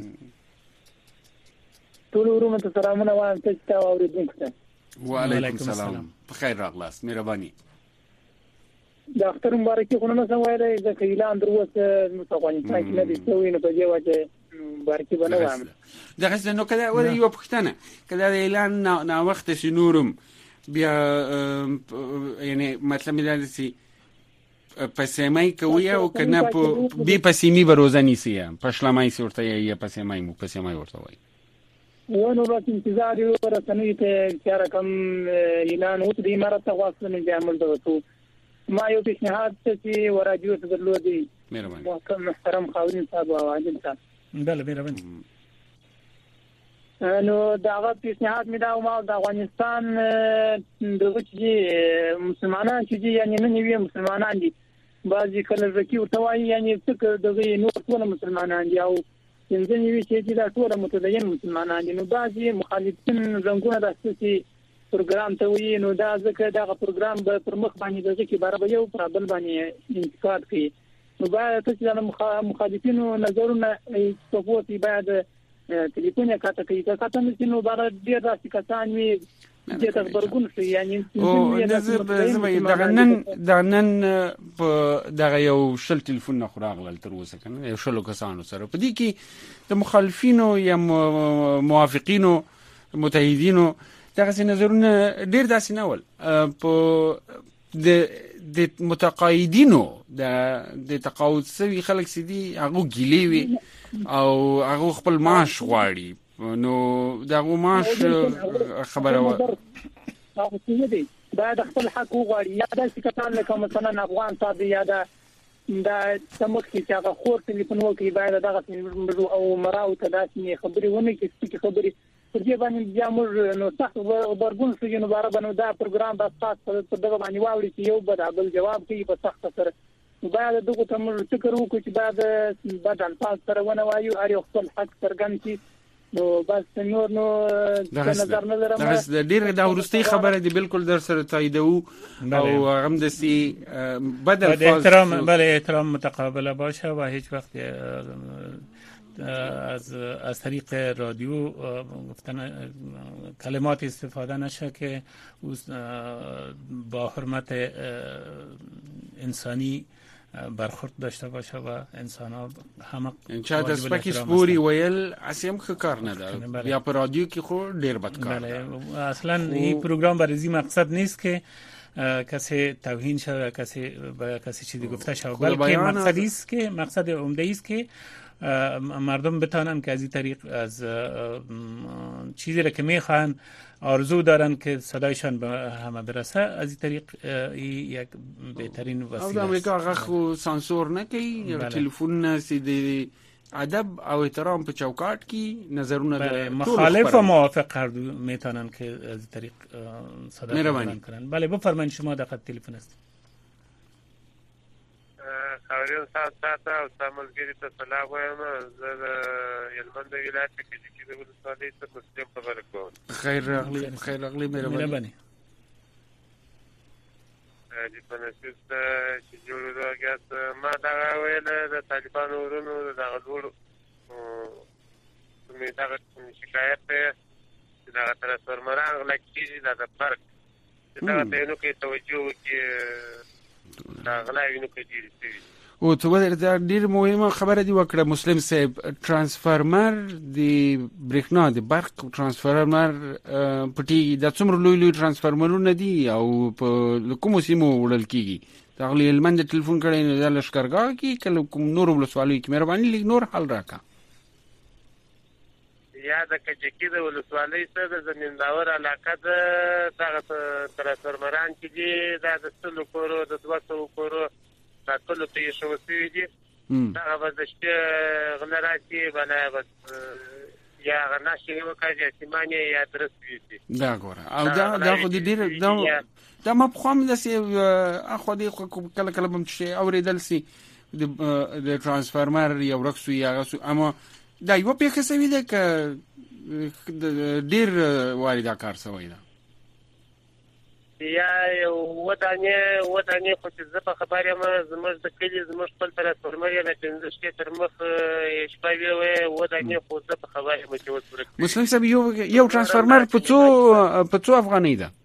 ټول ورونو ته سلامونه وایم تاسو ته اوریدونکو ته وعلیکم السلام بخیر راغلاست مهرباني د اختر مبارکي خو نه سم وایي د اعلان دروازه افغانستان کې نه دي سوي نه په دې وجه مبارکي بنه وایم دغه څه نو کله ولې یو پښتنه کله اعلان نه وخت شنورم بیا یعنی مطلب دا چې پسېمای کوي او کنه په بي پسېمي بروزنی سي پښلمای سورته یې پسېمای ورته وای ونه راځي انتظار یو ورته ته چې رقم اعلان وته د امارات غواړم چې عمل وکړو ما یو پیشنهاد چې ورادیو ته درلودي محترم خاورین صاحب او عادل صاحب بله مهرباني نو داغه پیشنهاد می دا ما د افغانستان دغه چې مسلمانان چې یعنی نه نیوي مسلمانان دي بعضی کله ځکه ورته وایي یعنی څه دغه نور ټول مسلمانان دي او څنګه نیوي چې دا ټول متدین مسلمانان دي نو بعضی مخالفین زنګونه داسې پروګرام ته وایي نو دا ځکه دا پروګرام به پر مخ باندې دغه کې برابر یو پر بل باندې انتقاد کوي نو باید چې مخالفینو نظرونه تفوتی باید تلیفون یې کاته کوي که کاته مې نو بار ډیر راسي کسان وي چې تاسو برګون شي یعنی دا نن په دغه یو شل تلیفون نه خراغل تر اوسه کنه یو شلو کسانو سره په دې کې د مخالفینو یا موافقینو متحدینو دغه نظرونه ډیر داسې نه ول په د متقاعدینو د تقاعد شوي خلک سدي هغه ګیلې وي او هغه خپل معاش غواړي نو دغه معاش خبره و دا د خپل حق غواړي یا د سکتان لکه مثلا افغان صاحب یا د سمخ کې هغه خور ټلیفون وکړي باید دغه او مراو ته داسې خبري ونه کې خبري پر دې باندې بیا موږ نو سخت برګون شو نو بار باندې دا پروګرام د تاسو په دغه باندې واوري چې یو بل جواب کوي په سخت سره باید دغه ته موږ فکر وکړو چې بعد الفاظ سره ونه وایو هر خپل حق څرګند کړي نو بس نور نو نظر دا ډیر دا ورستي خبره دی بالکل در سره تاییدو او هم د سی بدل احترام متقابل باشه و هیچ وقت از طریق رادیو گفتن کلمات استفاده نشه که با حرمت انسانی برخورد داشته باشه و انسان‌ها هم چا د سپکی سپوري ویل اسیم خ کار نه ده یا په رادیو کې خو ډیر بد کار بله اصلا این پروگرام برای مقصد نیست که کسی توهین شود کسی چیزی گفته شود بلکه مقصدی است که مقصد عمده است که مردم بتانن که از این طریق از چیزی را که میخوان آرزو دارن که صدایشان به همه برسه از این طریق یک بهترین وسیله است. امریکا هغه خو سانسور نه کوي ټلیفون سیدی ادب او احترام په چوکاټ کې نظرونه مخالف و موافق هر دو میتونن که از این طریق صدا بلند کنن. بله بفرمایید شما در خط تلفن هستید. خبرین ساعت او ساملګری ته سلام وایم زه د یلمند ولایت کې د ولسوالۍ څخه مسلم خبره کوم. خیر راغلی مهرباني. د پنځه چې جوړ راغی ما دا ویل د طالبانو ورونو د غلور مې دا شکایت دا تر سرمران لکه دا فرق دا ته نو کې توجه کې دا غلاوی نو کې دي او ته ولر ډیر مهمه خبره دی وکړه مسلم صاحب ترانسفارمر دی برېښنا دی برق ترانسفارمر پټي د څومره لوی ترانسفارمرونه دي او په کوم سیمو وړل کیږي تغلی المند ټلیفون کړي نه د لشکرګاه کې کله کوم نور ولسوالۍ کې مهرباني لیک نور حل راکا یا د کجکی د ولسوالۍ سره د زمینداور علاقه د ترانسفارمران کې دي د 100 کورو د 200 کورو دا ټول ته شو سوي دي دا وځشته غلراتي بنا بس یا غناشي وکړي چې معنی یا درسوي دي دا ګوره او دا خو دې ډیر دا ما په خام داسې اخو دې کله کله هم شي اوریدل سي د ترانسفارمر یو رخصو یا اما دا یو په کې سوي ده ک ډیر وارد کار سوي ده یا ودانې خو چې زه په خبرې ما زموږ د کلي زموږ خپل ترانسفارمر یې د 15 شپې تر مخ شپه وی ودانې خو زه په خبرې ما چې وسره مسلم صاحب یو ترانسفارمر په څو افغانۍ ده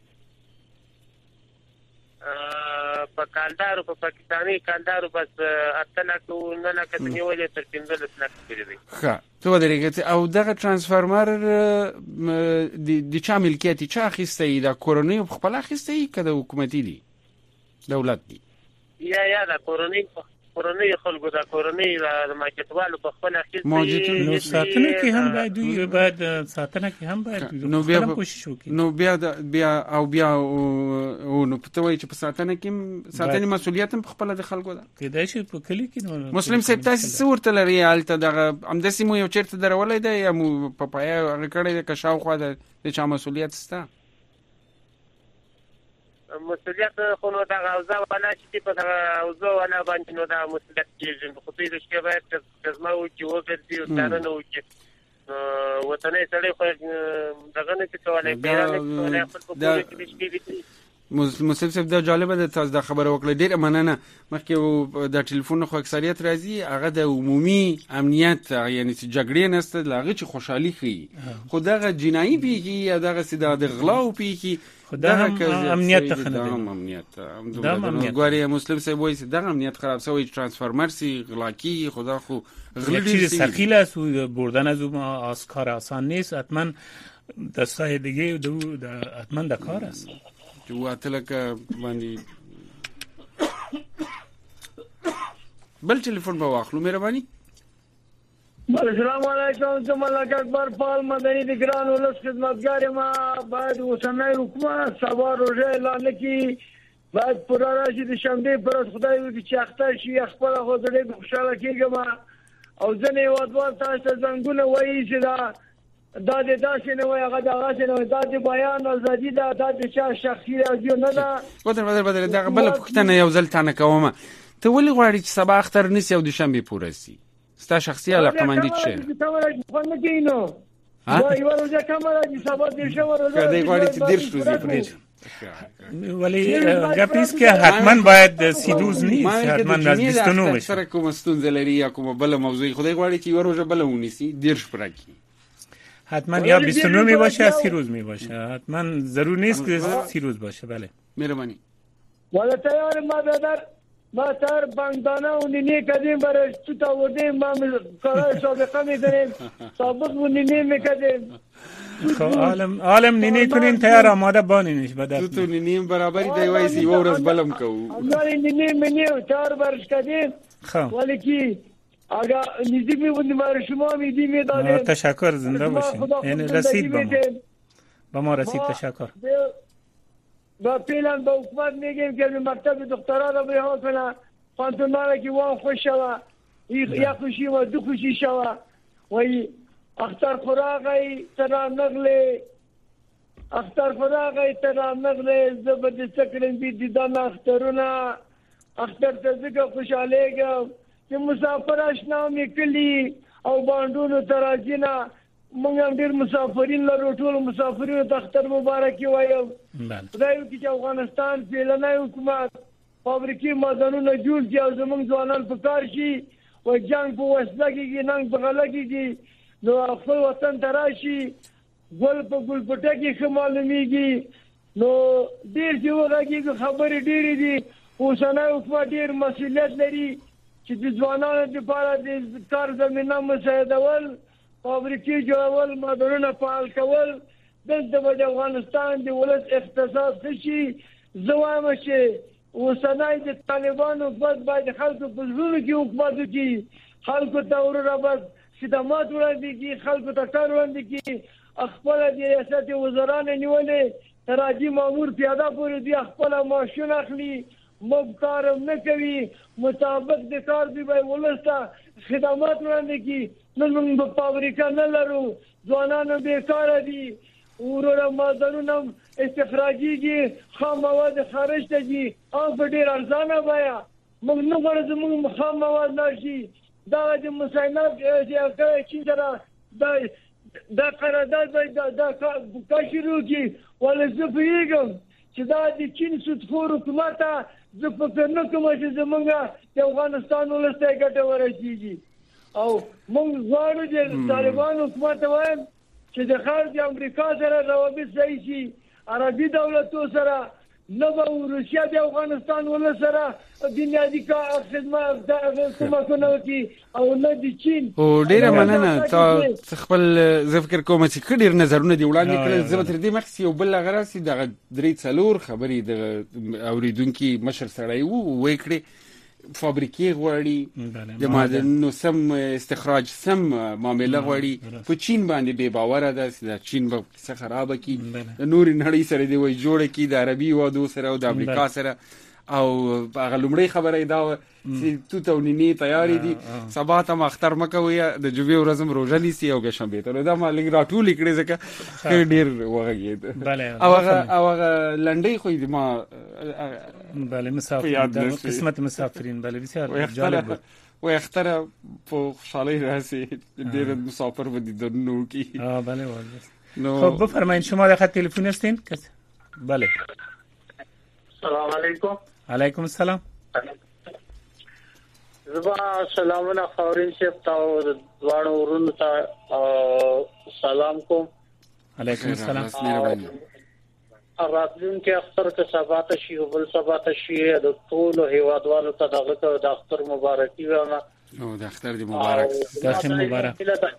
په کالدارو په پاکستاني کالدارو بس اتل کو نه لکه نیولې تر 15 لک کړی دی ښه ته ودرېږه او دغه ترانسفارمر د چا ملکیت چا اخیستی دا کورونی په خپل اخیستی کده حکومتي دی دولت دی یا دا کورونی خلکو دا کورونی د مارکیټوالو په خپل اخیستی نو ساتنه کې هم باید ساتنه کې هم باید نو کوشش وکړي نو بیا نو پته وای چې په ساتنه کې ساتنه مسؤلیت په خپل د خلکو ده کېدای شي په کلی کې نو مسلم صاحب تاسو صورت لري الته دغه امدسي مو یو چیرته درولې ده یا مو په پایا غکړې د کشاو خو د چا مسؤلیت ستا مسؤلیت خو نو دا غوځه ولا چې په دا غوځه ولا باندې نو دا مسؤلیت کېږي خو دې چې باید کزما او چې وګرځي او ستاره نو چې وطني سړی خو دغه نه کولای پیرانه خپل په کې مسلم صاحب دا جالبه ده تاسو دا خبره وکړه ډیره مننه مخکې د ټلیفون خو اکثریت راځي هغه د عمومي امنیت یعنی چې جګړې نسته لاغه چې خوشحالي خي خو دغه جنایي پیږي یا دغه سیده د غلاو پیږي دغه امنیت تخنه امنیت ګوري مسلم صاحب وایي دغه امنیت خراب شوی ترانسفارمر سي غلاکی خدا خو غلطی ثقیل است و بردن از اون کار آسان نیست حتما دستای دیگه حتما د کار است چې واتلک باندې بل ټلیفون به واخلو مهرباني. السلام علیکم. زه ملک اکبر پال مدني د ګران ولس خدمتګار ما. باید اوسنۍ حکومت سبا روژه اعلان کړي، باید پوره راشي د شنبې پر ورځ خدای وکړي چې اختر شي. خپله خو زه ډېر خوشحاله کېږم او ځینې هېوادوال تاسو ته زنګونه وایي چې دا د داسې نه وایي، هغه دغسې نه وایي. دا د بیان ازادي ده، دا د چا شخصي راډیو نه ده. بدر دغه بله پوښتنه یو ځل تا نه کومه، ته ولې غواړې چې سبا اختر نیسي او د شنبې پوره سي؟ ستا شخصي علاقمندي څه ده؟ یوه روژه کمه راځي، سبا دېرشمه روژه که دی غواړي چې دېرش روزې پرېږدي. ولی گپ نیست که حتما باید 30 روز نیست، حتما از 29 بشه. سره کوم ستونزه لري یا کوم بل موضوعی خدای غواړي چې یو روزه بل ونیسي، دېرش پوره کړي. حتما یا 29 می باشه یا 30 روز می باشه، حتما ضرور نیست که 30 روز باشه. بله مهربانی. ولی تیار ما تر بانکدانه و نینی کردیم برای تو تاوردیم، ما کارهای سابقه میکنیم، سابق و نینی میکردیم. خب عالم نینی کنین تیار آماده بانینش بدر تو نینیم برابری دیوایسی و ورز بلم کو امناری نینی منیو تیار برش کردیم. خب ولی کی اگه نزدیک میبودیم برای شما میدیم دادیم. تشکر، زنده باشین. این رسید با ما رسید. تشکر. با پیلان با حکومت میگیم که مکتب دکترا رو به حال کنه، پانتوناره که وان خوش شوه، یک خوشی و دو خوشی شوه. وی اختر فراغی ترا نغلی، اختر فراغی ترا نغلی، زبد سکرین بی دیدان اخترونا، اختر تزگه خوشحالیگم که مسافر اشنامی کلی او باندونو تراجینا. موږ هم ډېر مسافرین لرو، ټولو مسافرینو ته اختر مبارکي وایم. خدای وکړي چې افغانستان پیلنی حکومت فابریکې معدنونه جوړ کړي او زموږ ځوانان په کار شي. و جنګ په وسله کېږي، ننګ په غله کېږي، نو خپل وطن ته راشي. ګل په ګلپټه کې ښه معلومیږي. نو ډېر چې وغږېږي خبرې ډېرې دي. اوسنی حکومت ډېر مسؤلیت لري چې د ځوانانو دپاره د کار زمینه مساعدول، فابریکې جوړول، معدنونه فعال کول. دلته به د افغانستان د ولس اقتصاد ښه شي. زه وایم چې اوسنی د طالبانو حکومت باید خلکو په زړونو کې حکومت وکړي، خلکو ته وروره بس خدمات وړاندې کړي، خلکو ته کار وړاندې کړي. خپله د ریاست وزران نیولې تر حاجي مامور پیاده پورې دوی خپله معاشونه اخلي، موږ کار هم نه کوي، مطابق د کار دوی به ولس ته خدمات وړاندې کړي. نن موږ په فابریکه نه لرو، ځوانان بېکاره دي، وروره معدنونه هم استخراجېږي، خام مواد خارج ته ځي هم په ډېر ارزانه بیه. موږ نه غواړو زموږ خام مواد لاړ شي. دغه د مساینات چین سره دا قرارداد باید دا کار شروع کړي. ولې زه پوهېږم چې دا د چین سودخور حکومت ته زه فکر نه کوم چې زموږ د افغانستان ولس ته یې ګټه ورسېږي. او موږ غواړو چې طالبان حکومت ته وایم چې د خارج امریکا سره روابط صحیح شي، عربي دولتو سره، نه به روسیه د افغانستان ولس سره بنیادي کومکونه وکړي او نه د چین. او ډېره مننه. تا خپل زه فکر کوم چې ښه ډېر نظرونه دې وړاندې کړل. زه به تر دې مخکې یو بل هغه راسي دغه 3-4 خبرې د اورېدونکي مشر سړی وویې کړې. فابریکې غواړي، د معدنونو سم استخراج، سم معامله غواړي. په چین باندې بې باوره ده چې د چین به څه خرابه کړي، د نورې نړۍ سره دې وایي جوړه کړي، د عربي هېوادو سره او د امریکا سره. او هغه لومړی خبره یې دا وه چې توت او نینې تیارې دي، سبا ته اختر مه کوئ، د جمعې ورځ هم روژه نیسي او شنبې ته. نو دا ما لږ راټولې کړې ځکه ډېر وغږېد. او هغه لنډۍ خو یې ما بله مسافرین، قسمت مسافرین. بله بسیار جالب بود. و اختر په خوشحالۍ راسي، ډېر مسافر به دیدنونه وکړي. بله واضح. خب بفرمایید شما در خط تلفن هستین؟ بله. السلام علیکم. علیکم السلام. زبا سلامونه خاورین شپ تاو دوانو ورونو ته سلام کوم. علیکم السلام. راتلون کې اختر کې سبا ته شي او بل سبا ته شي د ټولو هیوادوالو ته دغه د اختر مبارکي وایم. او د اختر دی مبارک. داخل مبارک.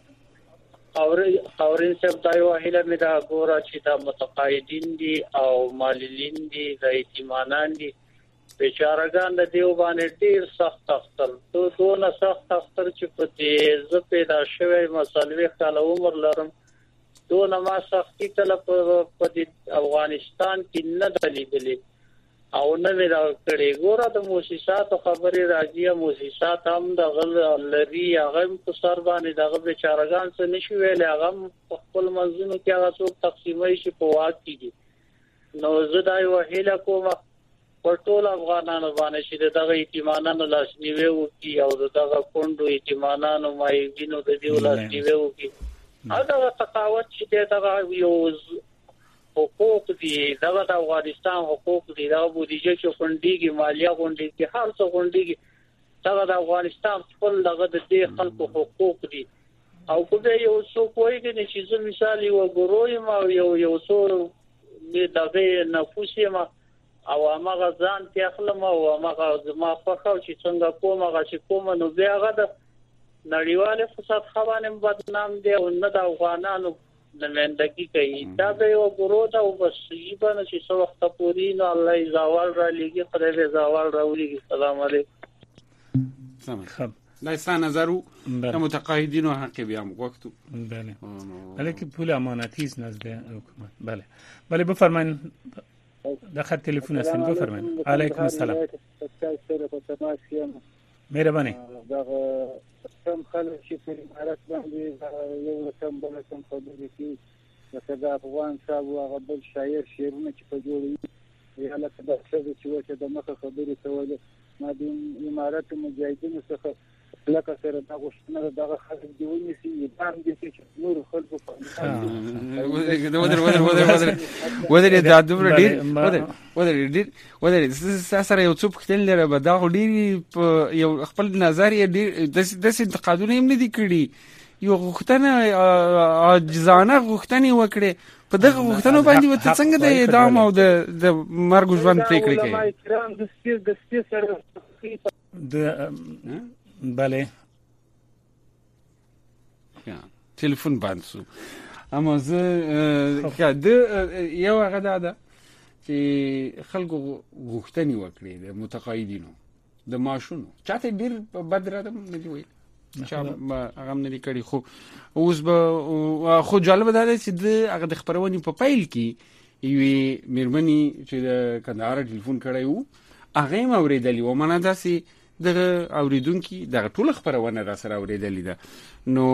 خاورین شپ دایو هله مې دا ګوره چې دا متقاعدین دي او معلولین دي، د یتیمانان دي، بیچارهګان د دیو باندې ډیر سخت اختر دونه سخت اختر چې په دې ز پیدا شوی مسلوي کال عمر لرم دونه ما سختي کله په افغانستان کې نه دلیدلې او نه ویل کړي ګوره د موسسات خبري راځي موسسات هم د غل لري هغه په سر باندې دغه بیچارهګان څه نشي ویل هغه خپل منځونو کې هغه څو تقسیمای شي په واک کې نو زه دا یو هیله کوم په ټول افغانانو باندې چې دغه ایتمانانو لاسنیوي وکړي او دغه کندو ایتمانانو مایګینو د دې لاسنیوي وکړي هغه تقاوت چې دغه یو حقوق دي دغه د افغانستان حقوق دي دا بودیجه چې فندېږي مالیه غونډي هر څه غونډي دغه د افغانستان خپل دغه د دې خلکو حقوق دي او کومه یو څو کوی چې زه مثال یو ګروي ما یو څو دغه نفوسي ما او هغه ځان ته خپل ما او هغه ما فخر چې څنګه کومه چې کومه نو بیا هغه د نړیواله فساد خوانم بدنام دی او نه د افغانانو نمائندگی کوي دا به یو ګروه او بس یبانه چې څو وخت پورې نو الله زوال را لګي خدای دې زوال راولي السلام علیکم سلام لایسا نظرو متقاعدین و حق بیام وقتو بله ولی که پول امانتی است نزد حکومت بله بله بفرمایید داخل تلفن هستین بفرمایید علیکم السلام مهربانی کم خلک چې په امارات باندې یو کم بل کم خبرې کوي لکه د افغان صاحب هغه بل شاعر شعرونه چې په جوړوي یا لکه د ښځو چې د مخه خبرې کولې ما د امارات مجاهدینو څخه لکه سره دا غوښتنه دغه خلک دی ونیسي ادام دي چې نور خلکو ودرې دا دومره ډیر ودرې سره یو څوک کتل لري به دا ډیر یو خپل نظر یې ډیر د انتقادونه هم نه دي کړي یو غوښتنه عاجزانه غوښتنه وکړي په دغه غوښتنو باندې وته څنګه د اعدام او د مرګ ژوند پریکړه کوي د بله تلفن بند شو اما زه د یو هغه ده چې خلکو غوښتنې وکړي د متقاعدینو د معاشونو چاته ډیر بد راته نه دی ویل چې هغه نه لري کړي خو اوس به خو جالب ده چې د هغه د خبرونې په پایل کې یوې میرمنې چې د کندهار ټلیفون کړی وو هغه هم اورېدلې وه منه داسې دغه اوریدونکي دغه ټول خبرونه را سره اوریدلې ده نو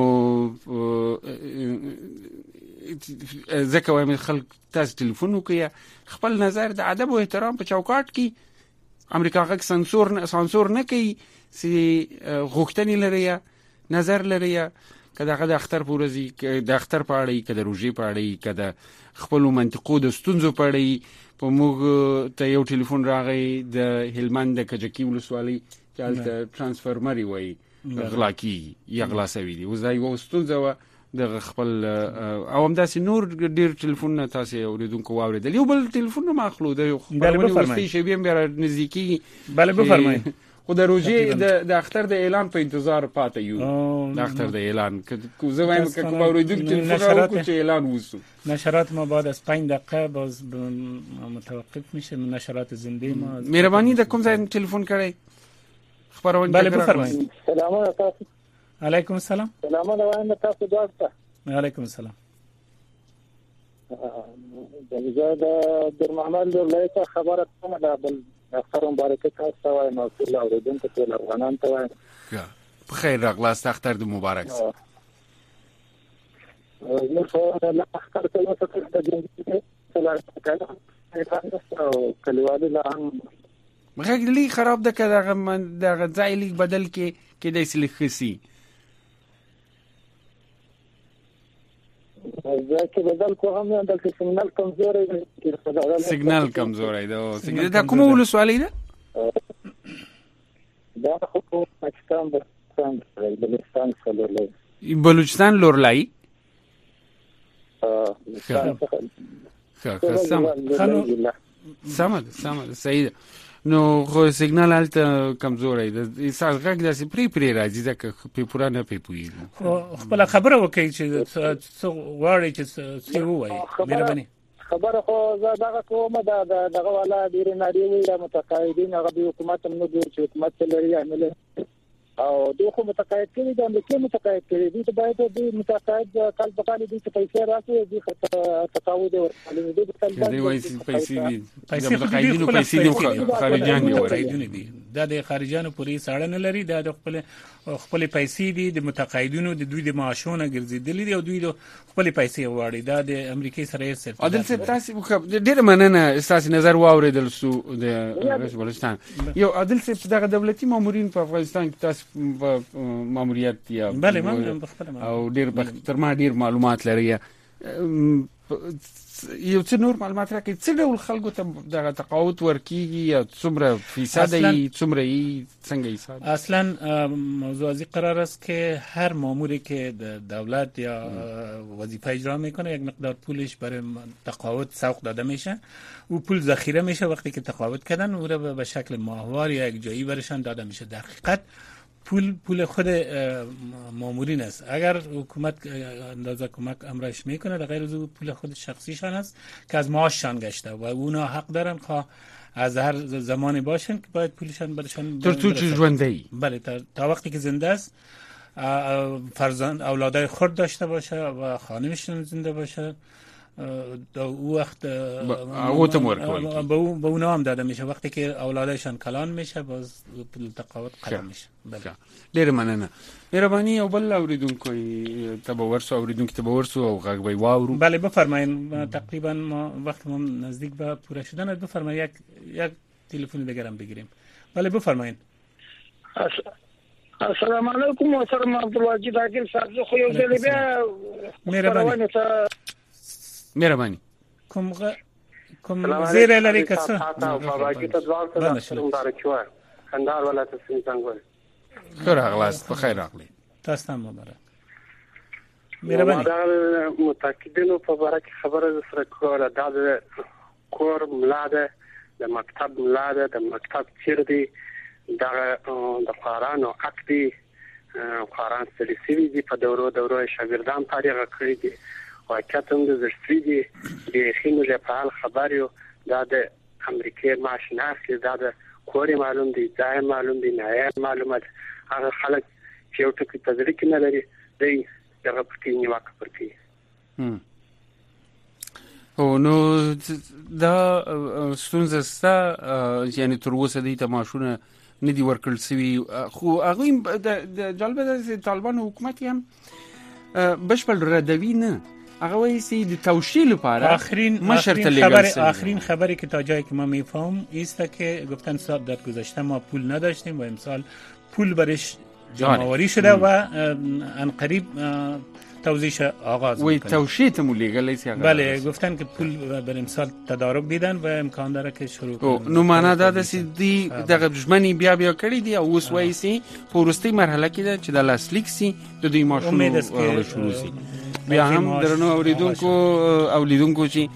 ځکه وایم خلک تاسو ټلیفون وکړئ خپل نظر د ادب او احترام په چوکاټ کې امریکا غږ سانسور نه کوي چې غوښتنې لري نظر لري کله د اختر پورزي د اختر پاړی کده روجي پاړی کده خپل منطقو د ستونزو پاړی په موږ ته یو ټلیفون راغی د هلمند د کجکی ولسوالۍ چې ترانسفورمر وي غلاکی یا غلاسوي دي وزای وستونزه د خپل او هم داسې نور ډیر ټلیفون تاسو اوریدونکو واوریدل یو بل ټلیفون ما خلو د خبرونه شي بیا نزدیکی بله بفرمایئ خو د روجي د اختر د اعلان په انتظار پاتې یو د اختر د اعلان کو زه وایم که کوم اوریدونکو ټلیفون راوړي چې اعلان وسو نشرات ما بعد از 5 دقیقه باز متوقف میشه نشرات زنده ما مهربانی د کوم ځای ټلیفون کړئ خبرونه بله بفرمایئ سلام تاسو علیکم السلام سلام علیکم تاسو دوسته علیکم السلام در محمد لایته خبره کومه ده بل اختر مبارک تاسو وایم مسؤل اوریدونکو ټول افغانان ته وایم بخیر راغلاست اختر د مبارک نو خو لا اختر ته وته د جنګي څلور کلیوالي لا هم غږ خراب ده که دغه ځای لیک بدل کې د اصلي خسي ځکه بدل کوم نه د سیګنال کمزوري دی سیګنال کمزوري دی دا کومه ولسوالۍ ده دا خو پاکستان بلوچستان لورلای سمد صحیح نو خو سیګنال الته کمزوري دی ساز غږ داسې پری راځي ځکه په پوره نه پوهیږي خپل خبره وکړي چې څو غواړي چې څه وایي مهرباني خبره خو دغه کومه دغه والا ډیر نړۍ وی متقاعدین هغه د حکومت نو د حکومت لري عمل او دوی متقاعد کړي د امریکا متقاعد کړي دي باید د متقاعد کال په کال دي چې پیسې راځي دي تقاعد ورکړي دي وایي پیسې دي د متقاعدینو پیسې دي خارجيان دي ورکړي دي د خارجيانو پوری ساړه نه لري د خپل پیسې دي د متقاعدینو د دوی د معاشونه ګرځیدلې دي او دوی د خپل پیسې وړي د امریکا سره یې صرف عادل څه تاسو ډېر مننه تاسو نظر واوریدل سو د رئیس بلوچستان یو عادل څه دغه دولتي مامورین په افغانستان کې تاسو ماموریت یا بله من بخبرم او ډېر تر ما ډېر معلومات لري یو څه نور معلومات راکړئ څه ډول خلکو ته دغه تقاعد ورکیږي یا څومره فیصد یې څومره یې څنګه حساب اصلا موضوع از قرار است که هر ماموری که دولت یا وظیفه اجرا میکنه یک مقدار پولش برای تقاعد سوق داده میشه او پول ذخیره میشه وقتی که تقاعد کردن او را به شکل ماهوار یا یک جایی برشان داده میشه در حقیقت پول خود مامورین است اگر حکومت اندازه کمک امرش میکنه در غیر از پول خود شخصیشان است که از معاششان گشته و اونا حق دارن خواه از هر زمانی باشن که باید پولشان برشان تر تو چه ژوندۍ بله تا وقتی که زنده است فرزند اولادای خرد داشته باشه و خانمشون زنده باشه در او وقت به اونا هم داده میشه وقتی که اولادشان کلان میشه باز پول تقاعد قدم میشه ډېر مننه مهرباني او بل اوریدونکو تبورسو او غږ به واورو بله بفرمایید تقریبا ما وقت ما نزدیک به پوره شدن است بفرمایید یک تلفن دیگر هم بگیریم بله بفرمایید السلام علیکم محترم عبدالواجد عاقل صاحب زه خو یو ځل بیا مهرباني کوم زیر لري کسه باقي ته ځواب ته مبارک وای خندار ولایت سین څنګه خیر اغلاس بخیر راغلی تاسو هم مبارک مهرباني دا متأکدینو په اړه خبره سره کوله دا کور ملاده د مکتب ملاده د مکتب چیرې دا د قرآن او عقدي قرآن سلیسي دي په دورو شاګردان تاریخ کړی دي واقعیت هم د زړسوي دي د خینو ژپال خبریو دا د امریکای ماشیناخي دا د کوري معلوم دي ځای معلوم دي نه معلومات هغه خلک چې یو ټکی تدریک کې نه لري دی دغه پکې نیوکه پرکی او نو دا ستونزه ستا یعنی تر اوسه دې تماشونه نه دی ورکړل سوي خو هغه د جالبه د طالبان حکومت هم بشپړ ردوی نه هغه وایي چې د توشیح لپاره آخرین خبری که تا جایی که ما میفهم است که گفتن صاحب در گذشته ما پول نداشتیم و امسال پول برش جمع‌آوری شده و ان قریب توزیعش آغاز میکنه. وی توشیح تمو لیگل است. بله گفتن که پول بر امسال تدارک دیدن و امکان داره که شروع کنن. نو معنا دا د سیدی دغه دښمنی بیا کړی دی او اوس وایي چې پورستی مرحله کې ده چې د لاسلیک سي د دوی ماشوم شروع سي. بیا هم درنو اوریدونکو چې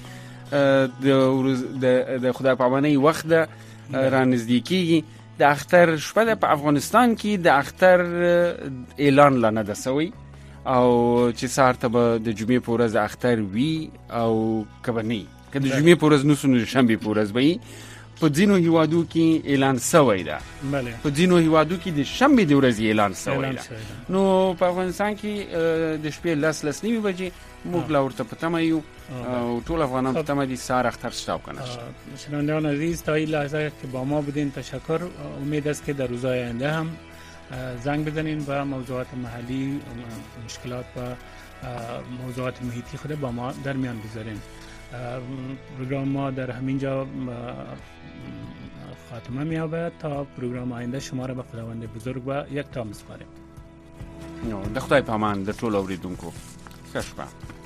د خدای پامانۍ وخت ده رانزدیکیږي د اختر شپه په افغانستان کې د اختر اعلان لانه ده سوی او چې سهار ته به د جمعې په ورځ د اختر وي او کبنی که د جمعې په ورځ نو د شنبې په ورځ به په ځینو هیوادو کې اعلان سوی ده په ځینو هیوادو کې د شنبې د ورځې اعلان سوی ده نو په افغانستان کې د شپې لس نیمې بجې موږ لا ورته په تمه یو او ټول افغانان په تمه دي سهار اختر شتاب کنه. شنوندگان عزیز تا این لحظه که با ما بودین تشکر. امید است که در روزهای آینده هم زنگ بزنین و موضوعات محلی مشکلات و موضوعات محیطی خود با ما در میان بذارین. پروگرام ما در همینجا خاتمه می‌یابد تا پروگرام آینده شما را به خداوند بزرگ و یک تا می‌سپاریم. د خدای په امان د ټول اوریدونکو ښه شپه.